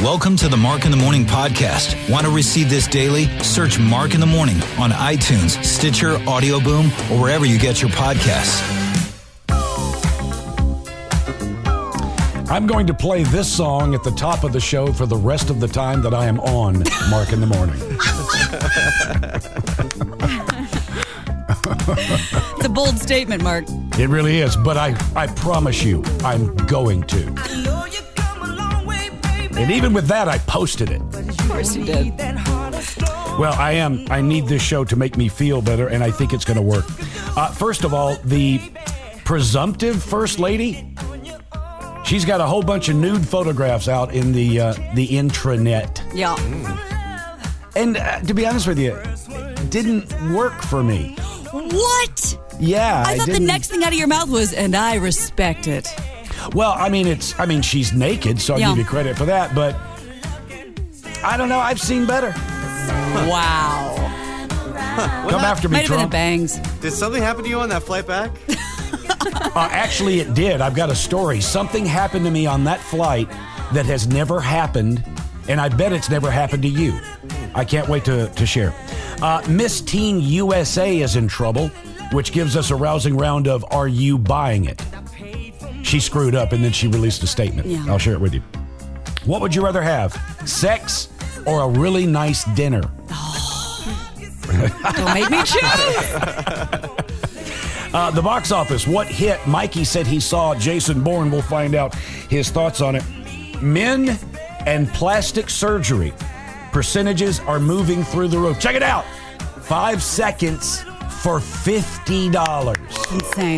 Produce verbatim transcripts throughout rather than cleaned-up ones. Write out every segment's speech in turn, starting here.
Welcome to the Mark in the Morning podcast. Want to receive this daily? Search Mark in the Morning on iTunes, Stitcher, Audio Boom, or wherever you get your podcasts. I'm going to play this song at the top of the show for the rest of the time that I am on Mark in the Morning. It's a bold statement, Mark. It really is, but I, I promise you, I'm going to. And even with that, I posted it. Of course you did. Well, I am. I need this show to make me feel better, and I think it's going to work. Uh, first of all, the presumptive First Lady, she's got a whole bunch of nude photographs out in the uh, the intranet. Yeah. And uh, to be honest with you, it didn't work for me. What? Yeah. I thought the next thing out of your mouth was, and I respect it. Well, I mean, it's. I mean, she's naked, so I'll yeah. give you credit for that. But I don't know. I've seen better. Wow. Huh, Come after me, Might have Trump. been the bangs. Did something happen to you on that flight back? uh, actually, it did. I've got a story. Something happened to me on that flight that has never happened, and I bet it's never happened to you. I can't wait to, to share. Uh, Miss Teen U S A is in trouble, which gives us a rousing round of, are you buying it? She screwed up, and then she released a statement. Yeah. I'll share it with you. What would you rather have, sex or a really nice dinner? Don't make me choose. uh, the box office, what hit? Mikey said he saw Jason Bourne. We'll find out his thoughts on it. Men and plastic surgery. Percentages are moving through the roof. Check it out. Five seconds for fifty dollars. Insane.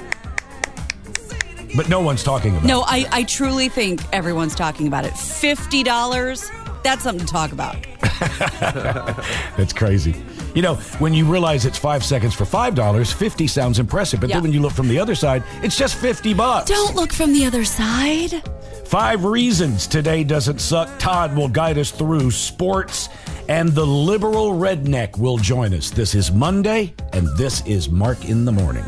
But no one's talking about No, it. I, I truly think everyone's talking about it. fifty dollars, that's something to talk about. That's crazy. You know, when you realize it's five seconds for five dollars, fifty sounds impressive. But Yeah. then when you look from the other side, it's just fifty bucks. Don't look from the other side. Five reasons today doesn't suck. Todd will guide us through sports, and the liberal redneck will join us. This is Monday, and this is Mark in the Morning.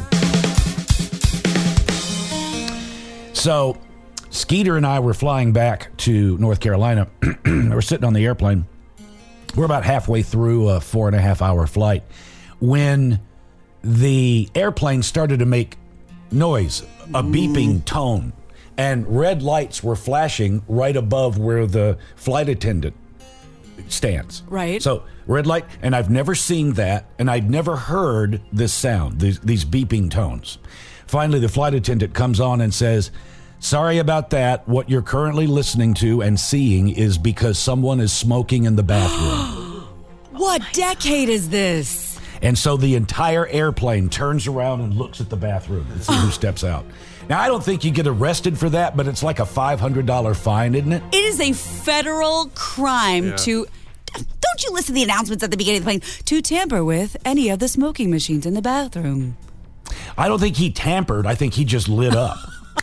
So, Skeeter and I were flying back to North Carolina. We're sitting on the airplane. We're about halfway through a four and a half hour flight when the airplane started to make noise, a beeping tone, and red lights were flashing right above where the flight attendant stands. Right. So red light, and I've never seen that, and I'd never heard this sound, these, these beeping tones. Finally, the flight attendant comes on and says, sorry about that. What you're currently listening to and seeing is because someone is smoking in the bathroom. What decade is this? And so the entire airplane turns around and looks at the bathroom and see who steps out. Now, I don't think you get arrested for that, but it's like a five hundred dollars fine, isn't it? It is a federal crime Yeah. to... Don't you listen to the announcements at the beginning of the plane? To tamper with any of the smoking machines in the bathroom. I don't think he tampered. I think he just lit up.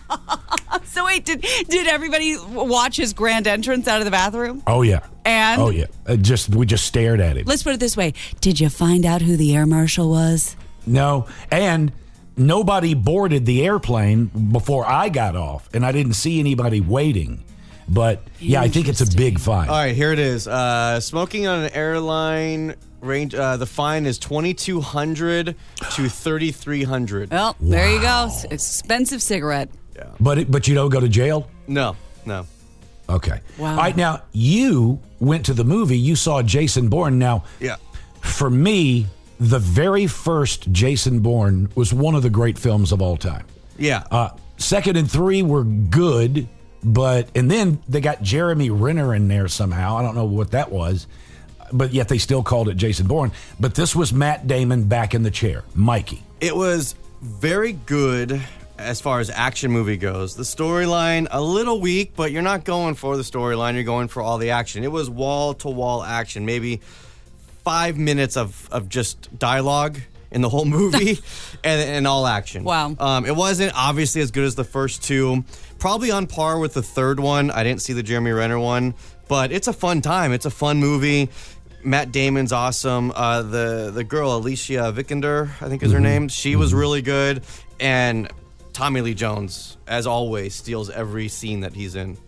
So wait, did did everybody watch his grand entrance out of the bathroom? Oh, yeah. And? Oh, yeah. Uh, just We just stared at him. Let's put it this way. Did you find out who the air marshal was? No. And nobody boarded the airplane before I got off, and I didn't see anybody waiting. But, yeah, I think it's a big fine. All right, here it is. Uh, smoking on an airline range. Uh, the fine is twenty-two hundred to thirty-three hundred. Well, there you go. It's expensive cigarette. Yeah. But it, but you don't go to jail? No, no. Okay. Wow. All right, now, you went to the movie. You saw Jason Bourne. Now, Yeah. for me, the very first Jason Bourne was one of the great films of all time. Yeah. Uh, second and three were good, but and then they got Jeremy Renner in there somehow. I don't know what that was, but yet they still called it Jason Bourne. But this was Matt Damon back in the chair, Mikey. It was very good as far as action movie goes. The storyline, a little weak, but you're not going for the storyline. You're going for all the action. It was wall-to-wall action. Maybe five minutes of, of just dialogue in the whole movie and, and all action. Wow. Um, it wasn't obviously as good as the first two. Probably on par with the third one. I didn't see the Jeremy Renner one, but it's a fun time. It's a fun movie. Matt Damon's awesome. Uh, the, the girl, Alicia Vikander, I think is her name. She was really good. And Tommy Lee Jones, as always, steals every scene that he's in.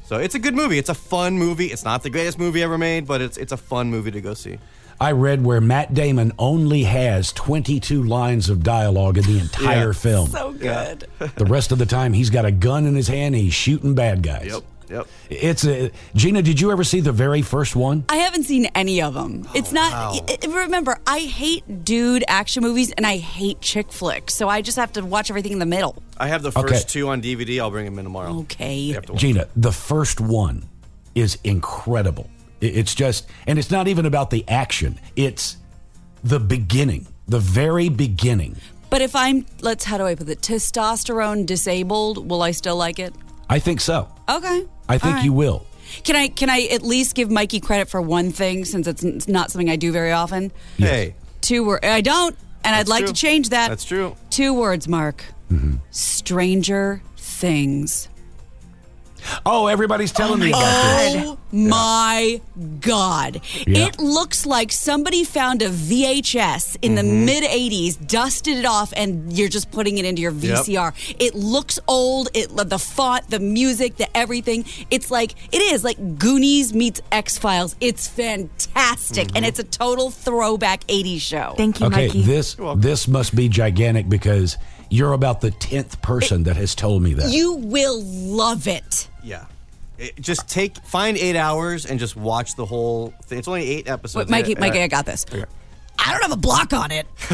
So it's a good movie. It's a fun movie. It's not the greatest movie ever made, but it's it's a fun movie to go see. I read where Matt Damon only has twenty-two lines of dialogue in the entire Yeah. film. So good. The rest of the time, he's got a gun in his hand and he's shooting bad guys. Yep, yep. It's a Gina. Did you ever see the very first one? I haven't seen any of them. It's not. wow. I- I- remember, I hate dude action movies and I hate chick flicks, so I just have to watch everything in the middle. I have the first Okay. two on D V D. I'll bring them in tomorrow. Okay. You have to watch. Gina, the first one is incredible. It- It's just, and it's not even about the action. It's the beginning, the very beginning. But if I'm, let's, how do I put it, testosterone disabled, will I still like it? I think so. Okay. I think All right. you will. Can I can I at least give Mikey credit for one thing, since it's n- not something I do very often? Hey, Two words. I don't, and I'd That's like true. to change that. That's true. Two words, Mark. Stranger Things. Oh, everybody's telling me about this. Oh my God. Yeah. It looks like somebody found a V H S in the mid eighties, dusted it off, and you're just putting it into your V C R. It looks old. It the font, the music, the everything. It's like, it is like Goonies meets X-Files. It's fantastic, and it's a total throwback eighties show. Thank you, Okay, Mikey. this this must be gigantic because you're about the tenth person that has told me that. You will love it. yeah. It- just take find eight hours and just watch the whole thing. It's only eight episodes. Wait, Mikey, Uh, Mikey, I got this. Okay. I don't have a block on it. Wait,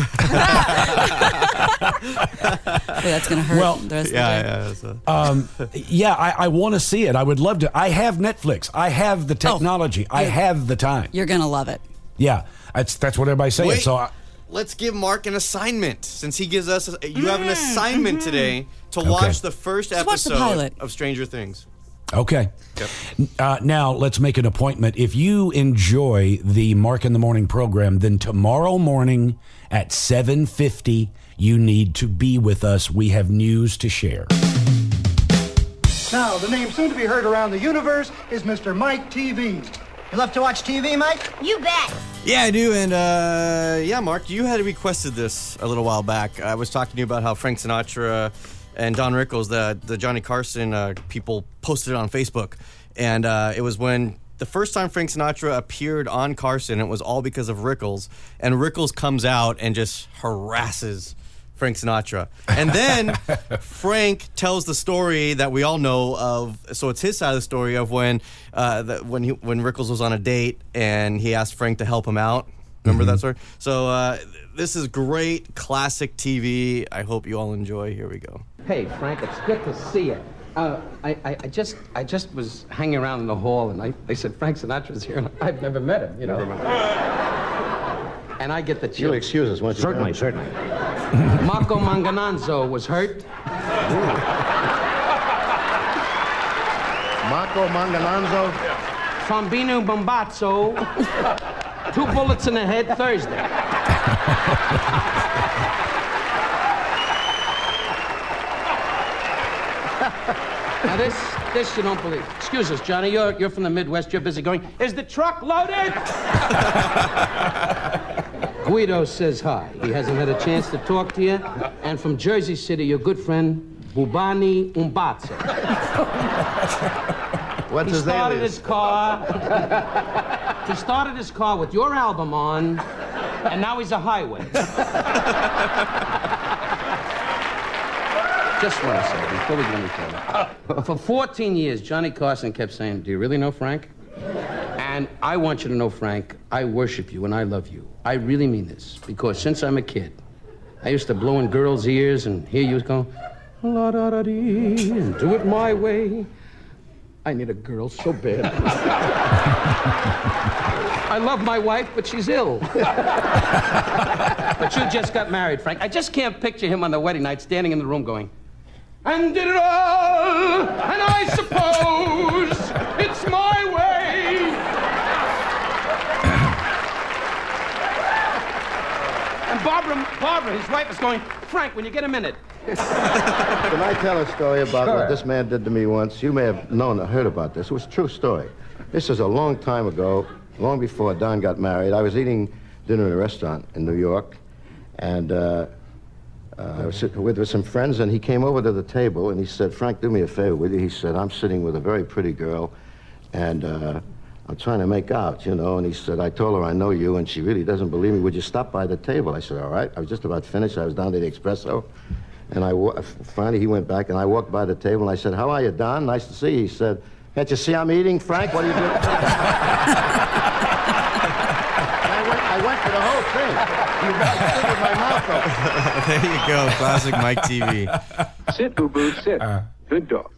that's going to hurt Well, the rest Yeah, of the day. yeah. So. Um, yeah, I, I want to see it. I would love to. I have Netflix. I have the technology. I yeah. have the time. You're going to love it. Yeah, that's that's what everybody's saying. Wait, So I, let's give Mark an assignment since he gives us. A, you have an assignment today to watch the first Just watch the episode pilot. of Stranger Things. okay. Uh, now let's make an appointment. If you enjoy the Mark in the Morning program, then tomorrow morning at seven fifty, you need to be with us. We have news to share. Now, the name soon to be heard around the universe is Mister Mike T V. You love to watch T V, Mike? You bet. Yeah, I do. And uh, yeah, Mark, you had requested this a little while back. I was talking to you about how Frank Sinatra and Don Rickles, the the Johnny Carson uh, people, posted it on Facebook, and uh, it was when the first time Frank Sinatra appeared on Carson. It was all because of Rickles, and Rickles comes out and just harasses Frank Sinatra. And then Frank tells the story that we all know of. So it's his side of the story of when uh, the, when he, when Rickles was on a date and he asked Frank to help him out. Remember that story? So uh, this is great classic T V. I hope you all enjoy. Here we go. Hey, Frank, it's good to see you. Uh, I, I, I just I just was hanging around in the hall, and I, they said Frank Sinatra's here, and I've never met him, you know. And I get the chills. You'll excuse us, won't you? Certainly, certainly. Marco Mangananzo was hurt. Marco Mangananzo. Trombino Bombazzo. Two bullets in the head Thursday. Now this, this you don't believe. Excuse us, Johnny. You're you're from the Midwest. You're busy going. Is the truck loaded? Guido says hi. He hasn't had a chance to talk to you. And from Jersey City, your good friend Bubani Umbatso. What's He his started name? his car. He started his car with your album on, and now he's a highway. Just want to say, before we get any further, for fourteen years, Johnny Carson kept saying, "Do you really know Frank?" And I want you to know, Frank, I worship you and I love you. I really mean this, because since I'm a kid, I used to blow in girls' ears and hear you go, la da da dee, and do it my way. I need a girl so bad. I love my wife, but she's ill. But you just got married, Frank. I just can't picture him on the wedding night standing in the room going, and did it all, and I suppose it's my way. And Barbara, Barbara, his wife, is going, Frank, when you get a minute. Can I tell a story about Sure. what this man did to me once? You may have known or heard about this. It was a true story. This is a long time ago, long before Don got married. I was eating dinner in a restaurant in New York, and uh, Uh, I was sitting with, with some friends, and he came over to the table, and he said, Frank, do me a favor, will you? He said, I'm sitting with a very pretty girl, and uh, I'm trying to make out, you know. And he said, I told her I know you, and she really doesn't believe me. Would you stop by the table? I said, all right. I was just about finished. I was down to the espresso. And I wa- finally, he went back, and I walked by the table, and I said, how are you, Don? Nice to see you. He said, can't you see I'm eating, Frank? What are you doing? I, went, I went for the whole thing. You got to sit with my mouth open. There you go, classic Mike T V. Sit, boo-boo, sit. Uh. Good dog.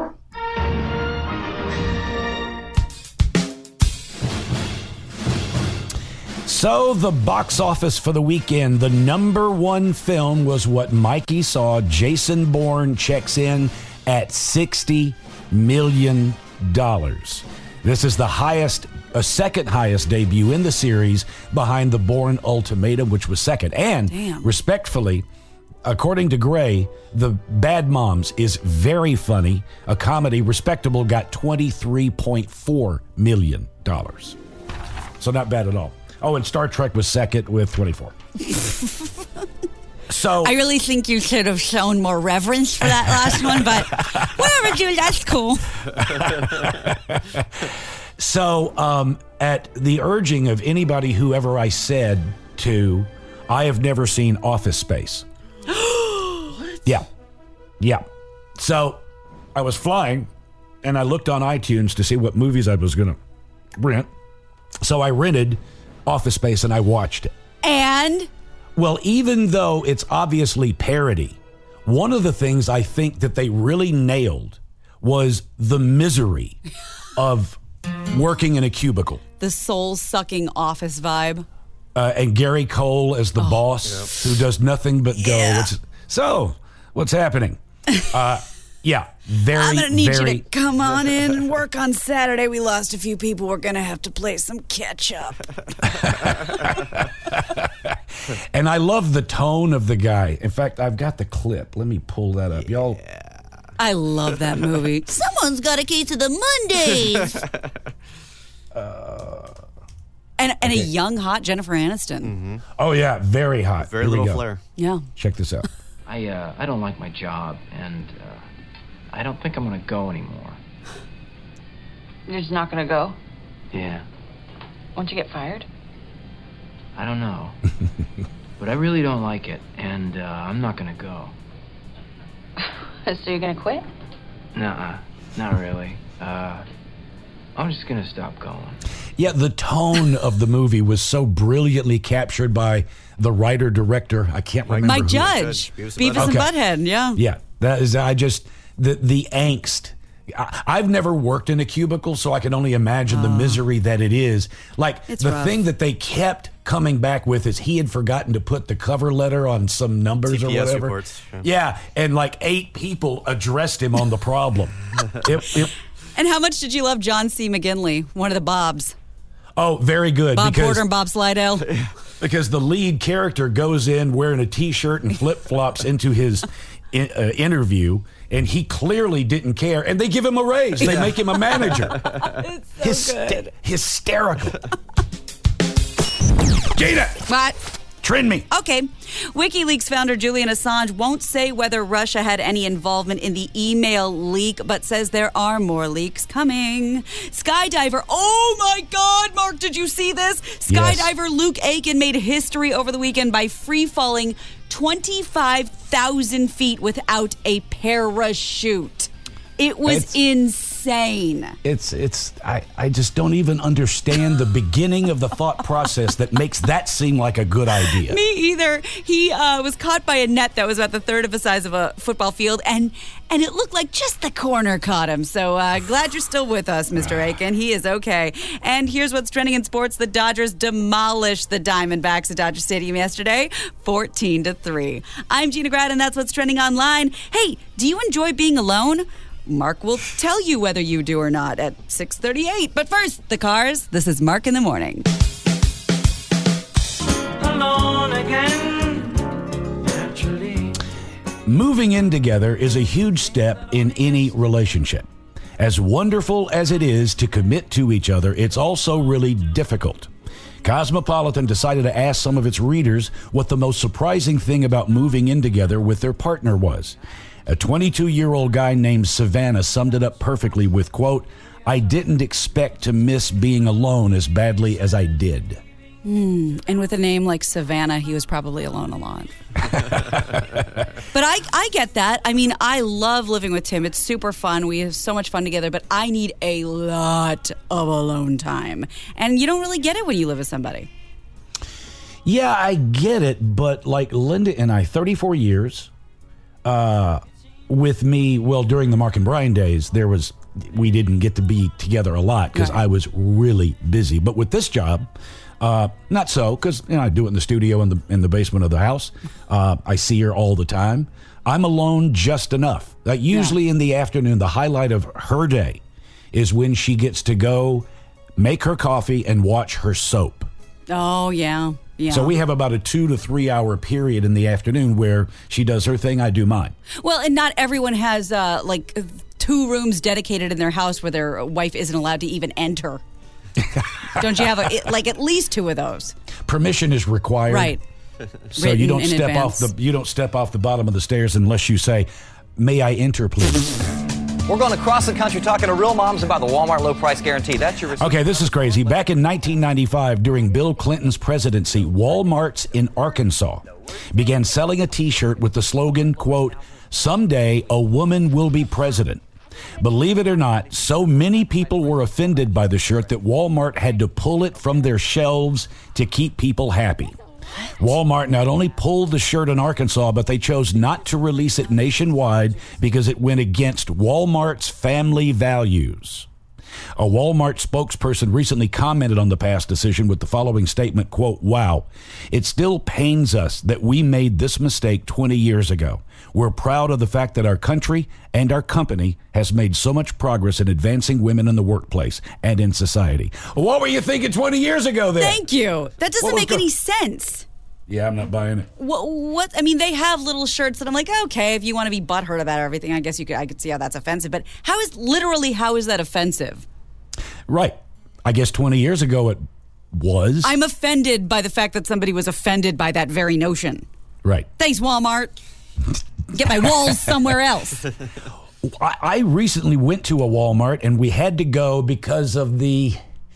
So the box office for the weekend, the number one film was what Mikey saw. Jason Bourne checks in at sixty million dollars. This is the highest, a second highest debut in the series behind The Bourne Ultimatum, which was second. And Damn. respectfully, according to Gray, The Bad Moms is very funny. A comedy, Respectable got twenty-three point four million dollars. So not bad at all. Oh, and Star Trek was second with twenty-four. So I really think you should have shown more reverence for that last one, but whatever, dude, that's cool. So, um, at the urging of anybody whoever I said to, I have never seen Office Space. Yeah. Yeah. So, I was flying, and I looked on iTunes to see what movies I was going to rent. So, I rented Office Space, and I watched it. And? Well, even though it's obviously parody, one of the things I think that they really nailed was the misery of working in a cubicle. The soul-sucking office vibe. Uh, and Gary Cole as the Oh. boss, yep. who does nothing but go. Yeah. What's, so, what's happening? Uh, yeah, very, I'm going to need very, you to come on in and work on Saturday. We lost a few people. We're going to have to play some catch-up. And I love the tone of the guy. In fact, I've got the clip. Let me pull that up. Y'all. I love that movie. Someone's got a case of the Mondays. uh, and and okay. a young, hot Jennifer Aniston. Mm-hmm. Oh, yeah, very hot. Very Here we little go. flair. Yeah. Check this out. I uh, I don't like my job, and uh, I don't think I'm gonna go anymore. You're just not gonna go? Yeah, Won't you get fired? I don't know, but I really don't like it, and uh, I'm not gonna go. So you're gonna quit? Nuh-uh, not really. Uh, I'm just gonna stop going. Yeah, the tone of the movie was so brilliantly captured by the writer-director. I can't remember Mike who. Judge. Beavis and Beavis and Butthead. Butthead, yeah. Yeah, that is, I just, the, the angst. I, I've never worked in a cubicle, so I can only imagine the misery that it is. Like, It's the rough. thing that they kept coming back with is he had forgotten to put the cover letter on some numbers T P S or whatever. reports, sure. Yeah, and like eight people addressed him on the problem. it, it, And how much did you love John C. McGinley, one of the Bobs? oh, very good. Bob because, Porter and Bob Slidell. Because the lead character goes in wearing a T-shirt and flip-flops into his in, uh, interview, and he clearly didn't care, and they give him a raise. They make him a manager. It's so Hyste- good. hysterical. Gina, What? trend me. Okay. WikiLeaks founder Julian Assange won't say whether Russia had any involvement in the email leak, but says there are more leaks coming. Skydiver. Oh my God, Mark, did you see this? Skydiver Luke Aiken made history over the weekend by free falling twenty-five thousand feet without a parachute. It was It's- insane. It's it's I, I just don't even understand the beginning of the thought process that makes that seem like a good idea. Me either. He uh, was caught by a net that was about the third of the size of a football field, and and it looked like just the corner caught him. So uh, glad you're still with us, Mister Aiken. He is okay. And here's what's trending in sports: the Dodgers demolished the Diamondbacks at Dodger Stadium yesterday, fourteen to three. I'm Gina Grad, and that's what's trending online. Hey, do you enjoy being alone? Mark will tell you whether you do or not at six thirty-eight. But first, the cars. This is Mark in the Morning. Alone again, naturally. Moving in together is a huge step in any relationship. As wonderful as it is to commit to each other, it's also really difficult. Cosmopolitan decided to ask some of its readers what the most surprising thing about moving in together with their partner was. A twenty-two-year-old guy named Savannah summed it up perfectly with, quote, "I didn't expect to miss being alone as badly as I did." Mm, and with a name like Savannah, he was probably alone a lot. But I, I get that. I mean, I love living with Tim. It's super fun. We have so much fun together, but I need a lot of alone time. And you don't really get it when you live with somebody. Yeah, I get it, but like Linda and I, thirty-four years uh, with me, well, during the Mark and Brian days, there was, we didn't get to be together a lot because right. I was really busy. But with this job, Uh, not so, because you know, I do it in the studio in the in the basement of the house. Uh, I see her all the time. I'm alone just enough. Like usually yeah. in the afternoon, the highlight of her day is when she gets to go make her coffee and watch her soap. Oh, yeah. Yeah. So we have about a two to three hour period in the afternoon where she does her thing, I do mine. Well, and not everyone has uh, like two rooms dedicated in their house where their wife isn't allowed to even enter. Don't you have a, like at least two of those? Permission is required, right? So Written you don't step advance. off the you don't step off the bottom of the stairs unless you say, "May I enter, please?" We're going across the country talking to real moms about the Walmart low price guarantee. That's your. Okay, this is crazy. Back in nineteen ninety-five, during Bill Clinton's presidency, Walmarts in Arkansas began selling a T-shirt with the slogan, "Quote: Someday a woman will be president." Believe it or not, so many people were offended by the shirt that Walmart had to pull it from their shelves to keep people happy. Walmart not only pulled the shirt in Arkansas, but they chose not to release it nationwide because it went against Walmart's family values. A Walmart spokesperson recently commented on the past decision with the following statement, quote, "Wow, it still pains us that we made this mistake twenty years ago. We're proud of the fact that our country and our company has made so much progress in advancing women in the workplace and in society." What were you thinking twenty years ago then? Thank you. That doesn't make go- any sense. Yeah, I'm not buying it. What, what? I mean, they have little shirts that I'm like, okay, if you want to be butthurt about everything, I guess you could. I could see how that's offensive. But how is literally how is that offensive? Right. I guess twenty years ago it was. I'm offended by the fact that somebody was offended by that very notion. Right. Thanks, Walmart. Get my walls somewhere else. I, I recently went to a Walmart and we had to go because of the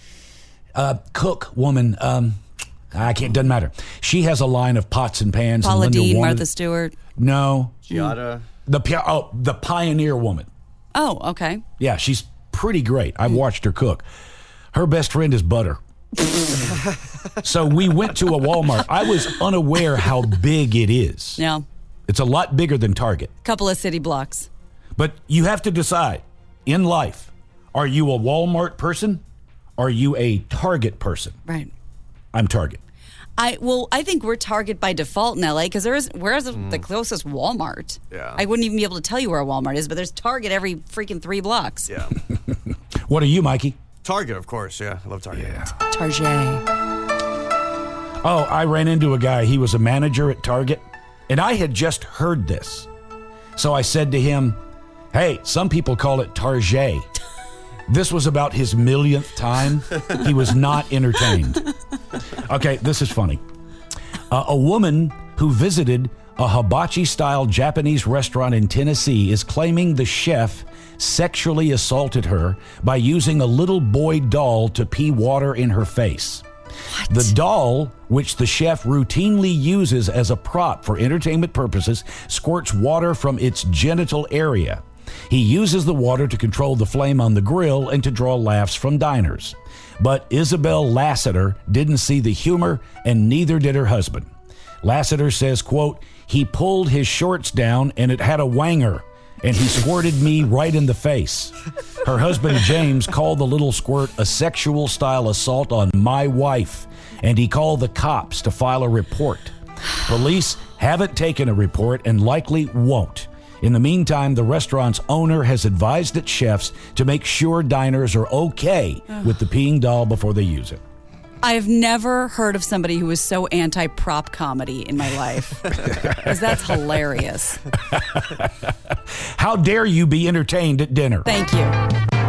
uh, cook woman. Um, I can't. Doesn't matter. She has a line of pots and pans. Paula and Linda Dean, wanted, Martha Stewart. No. Giada. The oh the Pioneer woman. Oh, okay. Yeah, she's pretty great. I've watched her cook. Her best friend is butter. So we went to a Walmart. I was unaware how big it is. Yeah. It's a lot bigger than Target. Couple of city blocks. But you have to decide in life, are you a Walmart person? Are you a Target person? Right. I'm Target. I well, I think we're Target by default in L A because there is where's mm. the closest Walmart? Yeah. I wouldn't even be able to tell you where a Walmart is, but there's Target every freaking three blocks. Yeah. What are you, Mikey? Target, of course. Yeah, I love Target. Yeah. Target. Oh, I ran into a guy. He was a manager at Target, and I had just heard this. So I said to him, "Hey, some people call it Target." This was about his millionth time. He was not entertained. Okay, this is funny. Uh, a woman who visited a hibachi-style Japanese restaurant in Tennessee is claiming the chef sexually assaulted her by using a little boy doll to pee water in her face. What? The doll, which the chef routinely uses as a prop for entertainment purposes, squirts water from its genital area. He uses the water to control the flame on the grill and to draw laughs from diners. But Isabel Lassiter didn't see the humor, and neither did her husband. Lassiter says, quote, "He pulled his shorts down and it had a wanger, and he squirted me right in the face." Her husband, James, called the little squirt a sexual-style assault on my wife, and he called the cops to file a report. Police haven't taken a report and likely won't. In the meantime, the restaurant's owner has advised its chefs to make sure diners are okay with the peeing doll before they use it. I've never heard of somebody who was so anti-prop comedy in my life. Because that's hilarious. How dare you be entertained at dinner? Thank you.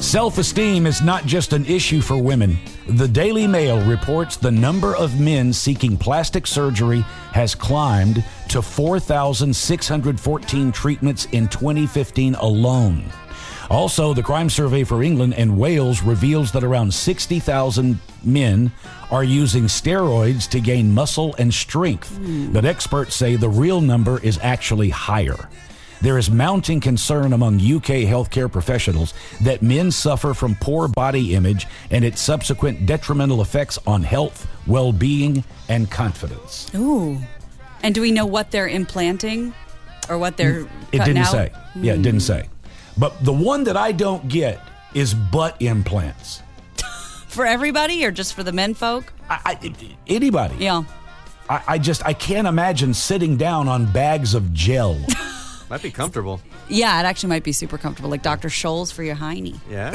Self-esteem is not just an issue for women. The Daily Mail reports the number of men seeking plastic surgery has climbed to four thousand six hundred fourteen treatments in twenty fifteen alone. Also, the Crime Survey for England and Wales reveals that around sixty thousand men are using steroids to gain muscle and strength. Mm. But experts say the real number is actually higher. There is mounting concern among U K healthcare professionals that men suffer from poor body image and its subsequent detrimental effects on health, well-being, and confidence. Ooh. And do we know what they're implanting or what they're It cutting didn't out? say. Yeah, it didn't say. But the one that I don't get is butt implants. For everybody or just for the men folk? I, I, anybody. Yeah. I, I just, I can't imagine sitting down on bags of gel. Might be comfortable. Yeah, it actually might be super comfortable, like Doctor Scholl's for your hiney. Yeah.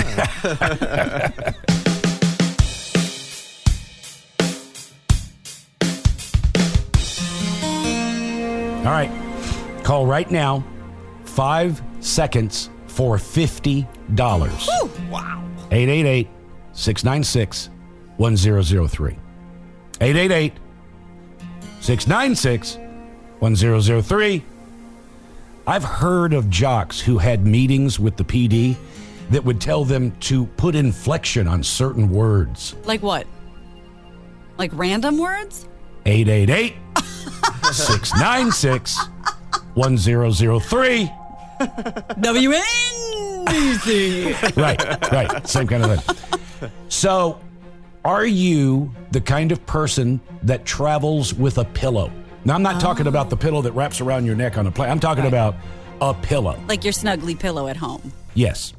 All right. Call right now. Five seconds for fifty dollars. Woo! Wow. eight eight eight, six nine six, one zero zero three. eight eight eight, six nine six, one zero zero three. I've heard of jocks who had meetings with the P D that would tell them to put inflection on certain words. Like what? Like random words? eight eight eight, six nine six, one zero zero three. W N B C. Right, right. Same kind of thing. So, are you the kind of person that travels with a pillow? Now, I'm not oh. talking about the pillow that wraps around your neck on a plane. I'm talking right. about a pillow. Like your snuggly pillow at home. Yes.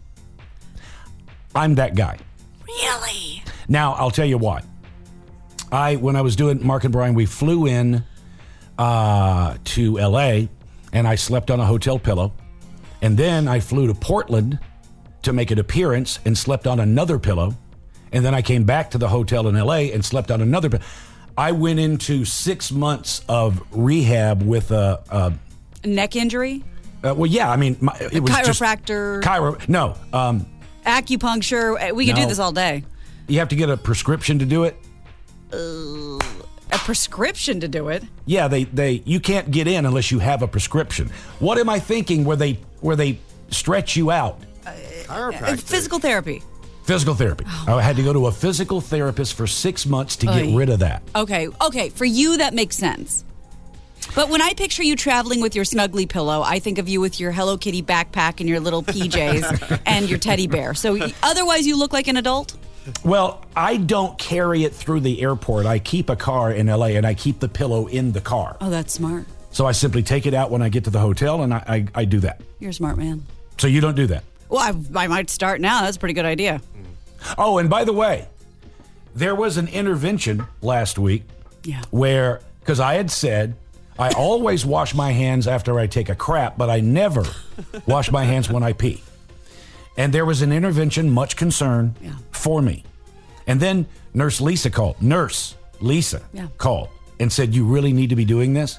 I'm that guy. Really? Now, I'll tell you why. I, when I was doing Mark and Brian, we flew in uh, to L A, and I slept on a hotel pillow. And then I flew to Portland to make an appearance and slept on another pillow. And then I came back to the hotel in L A and slept on another pillow. I went into six months of rehab with a... a neck injury? Uh, well, yeah, I mean... My, it was chiropractor? Just chiro... No. Um, Acupuncture. We could no. do this all day. You have to get a prescription to do it? Uh, a prescription to do it? Yeah, they, they you can't get in unless you have a prescription. What am I thinking where they where they stretch you out? Uh, Chiropractor. Physical therapy. Physical therapy. Oh. I had to go to a physical therapist for six months to get Oy. rid of that. Okay, okay. For you, that makes sense. But when I picture you traveling with your snuggly pillow, I think of you with your Hello Kitty backpack and your little P Js and your teddy bear. So otherwise, you look like an adult? Well, I don't carry it through the airport. I keep a car in L A and I keep the pillow in the car. Oh, that's smart. So I simply take it out when I get to the hotel and I, I, I do that. You're a smart man. So you don't do that? Well, I, I might start now. That's a pretty good idea. Oh, and by the way, there was an intervention last week yeah. where, because I had said, I always wash my hands after I take a crap, but I never wash my hands when I pee. And there was an intervention, much concern yeah. for me. And then Nurse Lisa called. Nurse Lisa yeah. called and said, you really need to be doing this?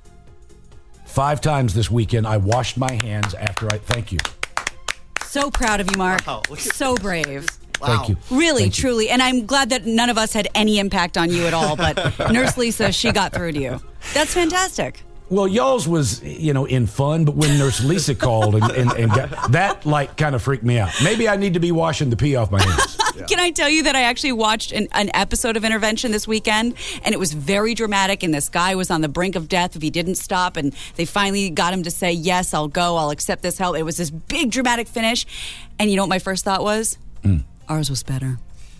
Five times this weekend, I washed my hands after I, thank you. So proud of you, Mark. Wow. So brave. Wow. Thank you. Really, Thank truly. you. And I'm glad that none of us had any impact on you at all, but Nurse Lisa, she got through to you. That's fantastic. Well, y'all's was, you know, in fun, but when Nurse Lisa called and, and, and got, that, like, kind of freaked me out. Maybe I need to be washing the pee off my hands. Yeah. Can I tell you that I actually watched an, an episode of Intervention this weekend, and it was very dramatic, and this guy was on the brink of death if he didn't stop, and they finally got him to say, yes, I'll go, I'll accept this help. It was this big dramatic finish, and you know what my first thought was? Mm. Ours was better.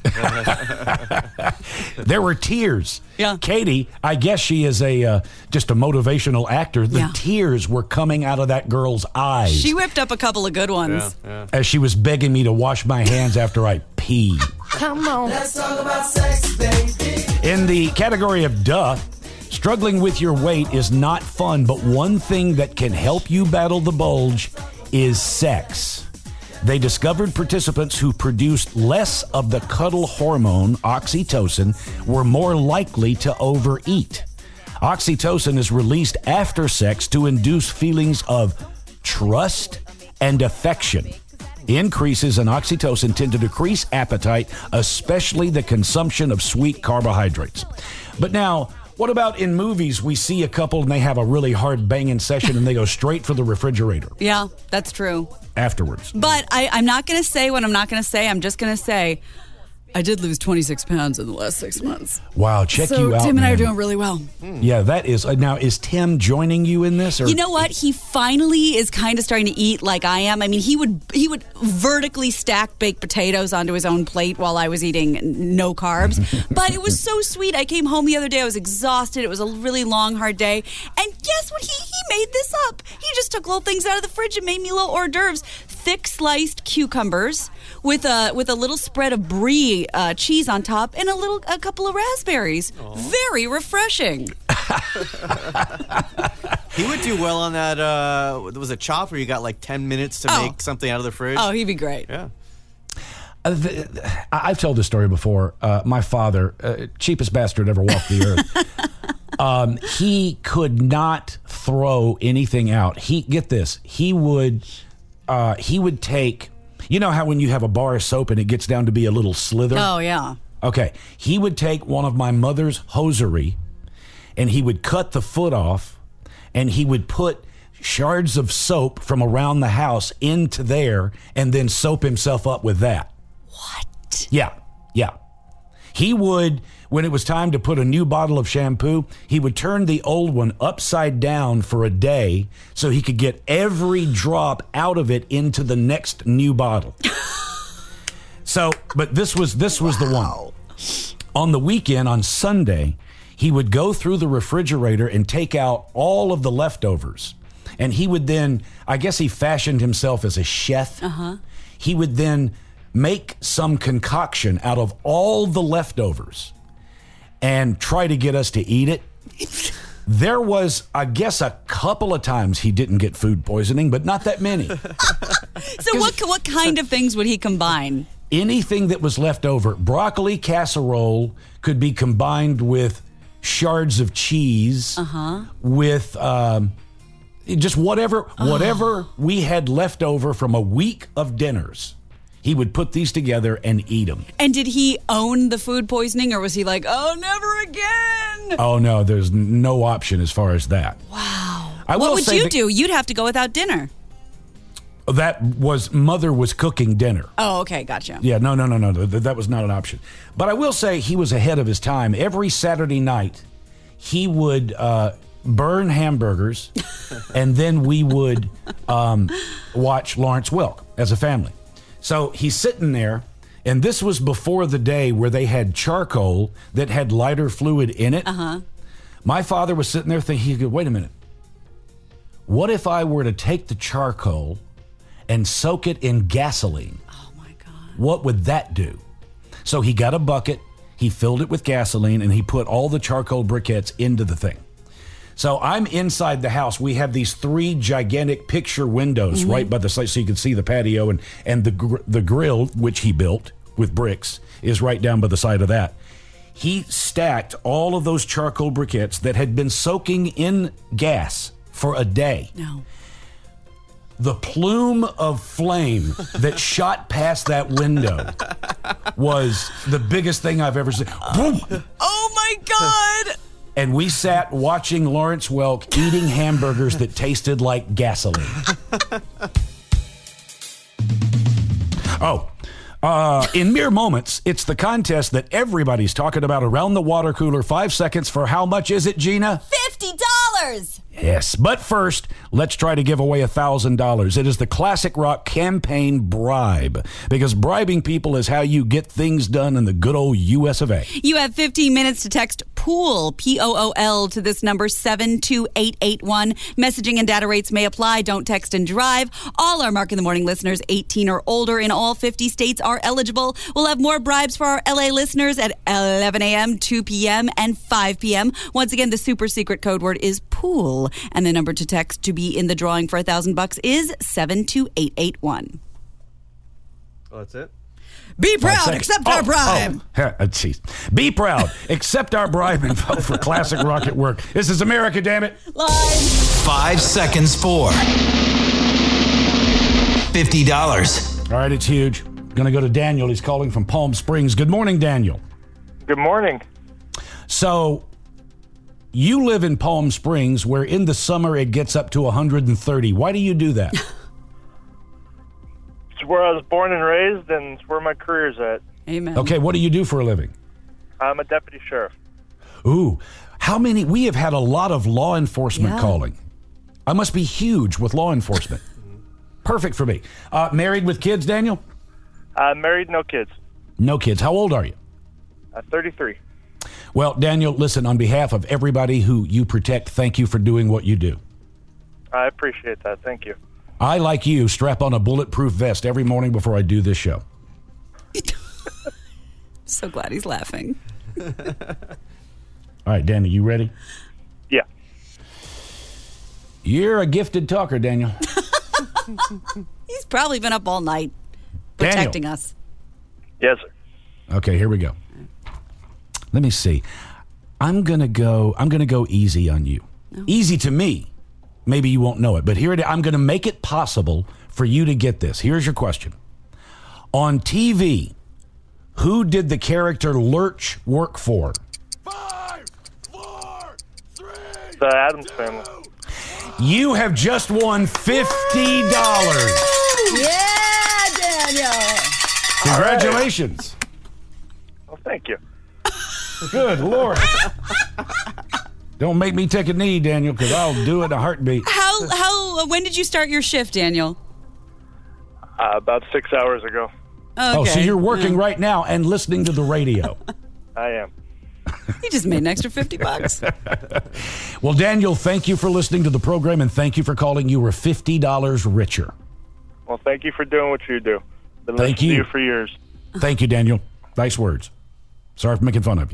There were tears. Yeah. Katie, I guess she is a uh, just a motivational actor. The yeah. tears were coming out of that girl's eyes. She whipped up a couple of good ones. Yeah, yeah. As she was begging me to wash my hands after I pee. Come on. Let's talk about sex, baby. In the category of duh, struggling with your weight is not fun, but one thing that can help you battle the bulge is sex. They discovered participants who produced less of the cuddle hormone, oxytocin, were more likely to overeat. Oxytocin is released after sex to induce feelings of trust and affection. Increases in oxytocin tend to decrease appetite, especially the consumption of sweet carbohydrates. But now, what about in movies? We see a couple and they have a really hard banging session and they go straight for the refrigerator. Yeah, that's true. Afterwards. But I, I'm not going to say what I'm not going to say. I'm just going to say I did lose twenty-six pounds in the last six months. Wow, check so you out. Tim and man. I are doing really well. Yeah, that is. Uh, now, is Tim joining you in this? Or? You know what? He finally is kind of starting to eat like I am. I mean, he would he would vertically stack baked potatoes onto his own plate while I was eating no carbs. But it was so sweet. I came home the other day. I was exhausted. It was a really long, hard day. And guess what? He he made this up. He just took little things out of the fridge and made me little hors d'oeuvres. Thick sliced cucumbers with a with a little spread of brie uh, cheese on top and a little a couple of raspberries. Aww. Very refreshing. He would do well on that. Uh, there was a chop where you got like ten minutes to oh. make something out of the fridge. Oh, he'd be great. Yeah. Uh, the, I've told this story before. Uh, my father, uh, cheapest bastard ever walked the earth. um, he could not throw anything out. He get this. He would. Uh, he would take, you know how when you have a bar of soap and it gets down to be a little slither? Oh, yeah. Okay. He would take one of my mother's hosiery and he would cut the foot off and he would put shards of soap from around the house into there and then soap himself up with that. What? Yeah. Yeah. He would, when it was time to put a new bottle of shampoo, he would turn the old one upside down for a day so he could get every drop out of it into the next new bottle. So, but this was this was wow. the one. On the weekend, on Sunday, he would go through the refrigerator and take out all of the leftovers. And he would then, I guess he fashioned himself as a chef. Uh-huh. He would then make some concoction out of all the leftovers and try to get us to eat it. There was, I guess, a couple of times he didn't get food poisoning, but not that many. So what what kind of things would he combine? Anything that was left over. Broccoli casserole could be combined with shards of cheese, uh-huh. with um, just whatever, whatever oh. we had left over from a week of dinners. He would put these together and eat them. And did he own the food poisoning, or was he like, oh, never again? Oh, no, there's no option as far as that. Wow. I what will would say you that, do? You'd have to go without dinner. That was, mother was cooking dinner. Oh, okay, gotcha. Yeah, no, no, no, no, that, that was not an option. But I will say he was ahead of his time. Every Saturday night, he would uh, burn hamburgers, and then we would um, watch Lawrence Welk as a family. So he's sitting there, and this was before the day where they had charcoal that had lighter fluid in it. Uh-huh. My father was sitting there thinking, he could, wait a minute. What if I were to take the charcoal and soak it in gasoline? Oh, my God. What would that do? So he got a bucket, he filled it with gasoline, and he put all the charcoal briquettes into the thing. So I'm inside the house. We have these three gigantic picture windows mm-hmm. right by the side, so you can see the patio, and and the gr- the grill, which he built with bricks, is right down by the side of that. He stacked all of those charcoal briquettes that had been soaking in gas for a day. No. The plume of flame that shot past that window was the biggest thing I've ever seen. Boom! Oh my God! And we sat watching Lawrence Welk eating hamburgers that tasted like gasoline. Oh, uh, in mere moments, it's the contest that everybody's talking about around the water cooler. Five seconds for how much is it, Gina? fifty dollars! Yes, but first, let's try to give away one thousand dollars. It is the Classic Rock campaign bribe, because bribing people is how you get things done in the good old U S of A. You have fifteen minutes to text POOL, P O O L, to this number, seven two eight eight one. Messaging and data rates may apply. Don't text and drive. All our Mark in the Morning listeners eighteen or older in all fifty states are eligible. We'll have more bribes for our L A listeners at eleven a.m., two p.m., and five p.m. Once again, the super secret code word is POOL, and the number to text to be in the drawing for a thousand bucks is seven two eight eight one. Oh, that's it? Be proud, accept oh, our bribe. Oh, geez. Be proud, accept our bribe, and vote for Classic Rock at Work. This is America, damn it. Live. Five seconds for fifty dollars. All right, it's huge. Going to go to Daniel. He's calling from Palm Springs. Good morning, Daniel. Good morning. So, you live in Palm Springs where in the summer it gets up to one hundred thirty. Why do you do that? It's where I was born and raised, and it's where my career's at. Amen. Okay, what do you do for a living? I'm a deputy sheriff. Ooh, how many? We have had a lot of law enforcement Yeah. calling. I must be huge with law enforcement. Perfect for me. Uh, married with kids, Daniel? Uh, married, no kids. No kids. How old are you? Uh, thirty-three. Well, Daniel, listen, on behalf of everybody who you protect, thank you for doing what you do. I appreciate that. Thank you. I, like you, strap on a bulletproof vest every morning before I do this show. So glad he's laughing. All right, Daniel, you ready? Yeah. You're a gifted talker, Daniel. He's probably been up all night protecting us. Yes, sir. Okay, here we go. Let me see. I'm gonna go. I'm gonna go easy on you. Oh. Easy to me. Maybe you won't know it, but here it is. I'm gonna make it possible for you to get this. Here's your question. On T V, who did the character Lurch work for? The Addams Family. You have just won fifty dollars. Yeah, Daniel. Congratulations. Well, thank you. Good Lord. Don't make me take a knee, Daniel, because I'll do it in a heartbeat. How how when did you start your shift, Daniel? Uh, about six hours ago. Okay. Oh, so you're working Yeah. right now and listening to the radio. I am. You just made an extra fifty bucks. Well, Daniel, thank you for listening to the program, and thank you for calling. You were fifty dollars richer. Well, thank you for doing what you do. Been Thank listening you. to you for years. Thank you, Daniel. Nice words. Sorry for making fun of you.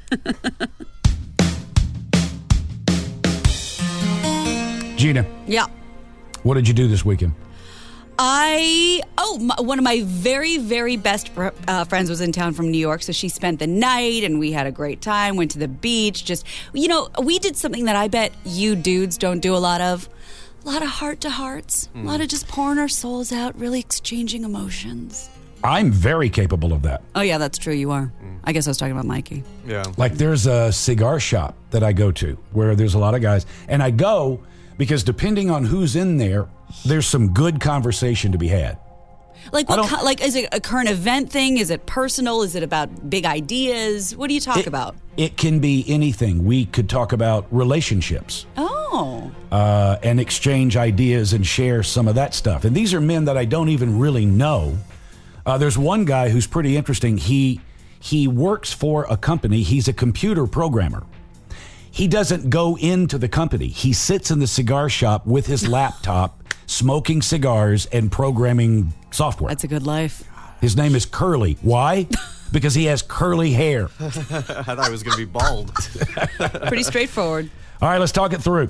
Gina, Yeah. what did you do this weekend? I, oh, my, one of my very, very best fr- uh, friends was in town from New York, so she spent the night and we had a great time, went to the beach. Just, you know, we did something that I bet you dudes don't do a lot of. A lot of heart to hearts, a lot of just pouring our souls out, really exchanging emotions. I'm very capable of that. Oh, yeah, that's true. You are. I guess I was talking about Mikey. Yeah. Like there's a cigar shop that I go to where there's a lot of guys, and I go because depending on who's in there, there's some good conversation to be had. Like, I what? don't- ki- like, is it a current event thing? Is it personal? Is it about big ideas? What do you talk It- about? It can be anything. We could talk about relationships. Oh, uh, and exchange ideas and share some of that stuff. And these are men that I don't even really know. Uh, there's one guy who's pretty interesting. He he works for a company. He's a computer programmer. He doesn't go into the company. He sits in the cigar shop with his laptop, smoking cigars and programming software. that's a good life. His name is Curly. Why? Because he has curly hair. I thought it was going to be bald. Pretty straightforward. All right, let's talk it through.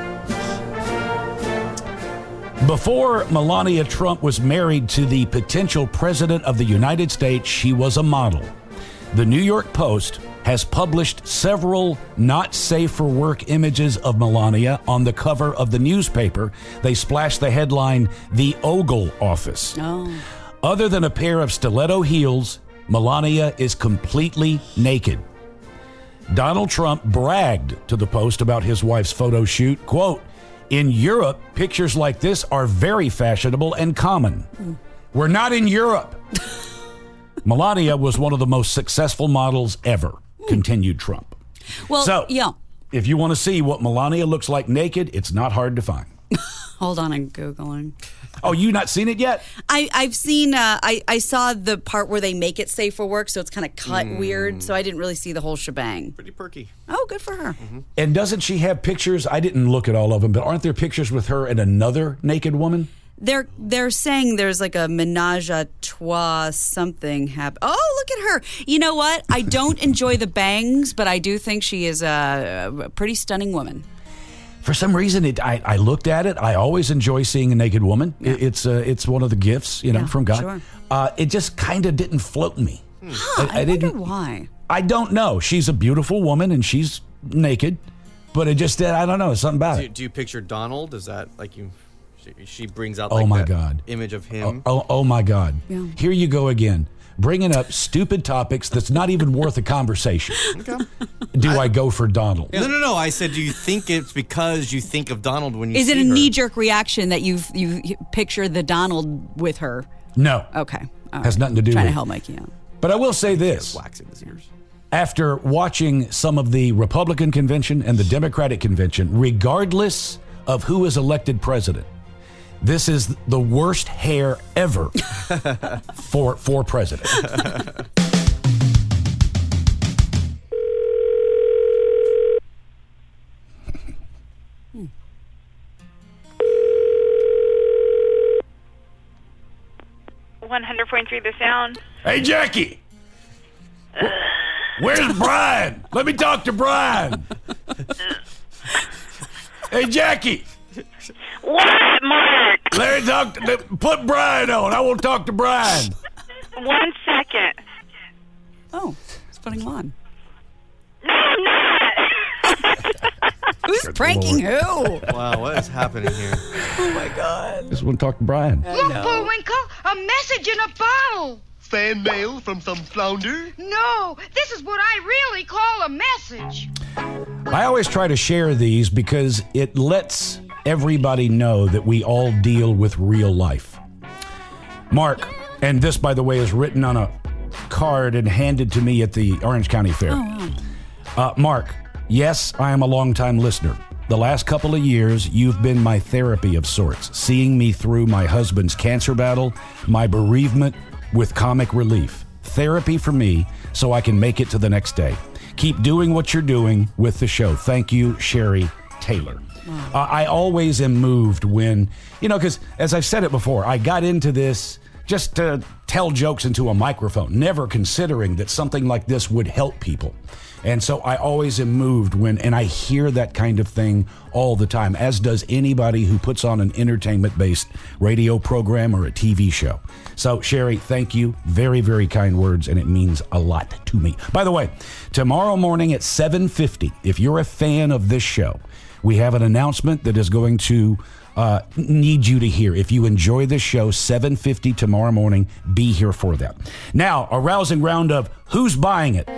Before Melania Trump was married to the potential president of the United States, she was a model. The New York Post has published several not safe for work images of Melania on the cover of the newspaper. They splashed the headline, "The Ogle Office." Oh. Other than a pair of stiletto heels, Melania is completely naked. Donald Trump bragged to the Post about his wife's photo shoot. Quote, "In Europe, pictures like this are very fashionable and common. We're not in Europe." Melania was one of the most successful models ever, continued Trump. Well, So- yeah. If you want to see what Melania looks like naked, it's not hard to find. Hold on, I'm Googling. Oh, you not seen it yet? I, I've seen, uh, I, I saw the part where they make it safe for work, so it's kind of cut weird, so I didn't really see the whole shebang. Pretty perky. Oh, good for her. And doesn't she have pictures? I didn't look at all of them, but aren't there pictures with her and another naked woman? They're they're saying there's like a menage a trois something happen. Oh, look at her! You know what? I don't enjoy the bangs, but I do think she is a, a pretty stunning woman. For some reason, it, I, I looked at it. I always enjoy seeing a naked woman. It, it's uh, it's one of the gifts, you know, Yeah, from God. sure. Uh, it just kind of didn't float me. Huh, I, wonder why. I don't know. She's a beautiful woman and she's naked, but it just I don't know. Something about Do it. you, do you picture Donald? Is that like you She, she brings out Oh, like my that God. image of him. Oh, oh, oh my God. Yeah. Here you go again. Bringing up stupid topics that's not even worth a conversation. Okay. Do I, I go for Donald? No, no, no. I said, do you think it's because you think of Donald when you Is see it a her? knee-jerk reaction that you you picture the Donald with her? No. Okay. All Has right. nothing to do Trying with to help Mikey out. But I will say this. Waxing his ears. After watching some of the Republican convention and the Democratic convention, regardless of who is elected president, this is the worst hair ever for for president. one hundred point three The Sound. Hey, Jackie. Where's Brian? Let me talk to Brian. Hey, Jackie. What, Mark? Let me talk to, put Brian on. I want to talk to Brian. One second. Oh, it's putting him on. No, I'm not. Who's pranking who? Wow, what is happening here? Oh, my God. Just want to talk to Brian. Look, Bullwinkle, a message in a bottle. Fan mail from some flounder? No, this is what I really call a message. I always try to share these because it lets everybody know that we all deal with real life. Mark, and this, by the way, is written on a card and handed to me at the Orange County Fair. Oh, wow. Uh, Mark, yes, I am a longtime listener. The last couple of years, you've been my therapy of sorts, seeing me through my husband's cancer battle, my bereavement with comic relief. Therapy for me so I can make it to the next day. Keep doing what you're doing with the show. Thank you, Sherry Taylor. Wow. Uh, I always am moved when, you know, because as I've said it before, I got into this just to tell jokes into a microphone, never considering that something like this would help people. And so I always am moved when, and I hear that kind of thing all the time, as does anybody who puts on an entertainment-based radio program or a T V show. So, Sherry, thank you. Very, very kind words, and it means a lot to me. By the way, tomorrow morning at seven fifty, if you're a fan of this show, we have an announcement that is going to uh, need you to hear. If you enjoy this show, seven fifty tomorrow morning, be here for that. Now, a rousing round of Who's Buying It?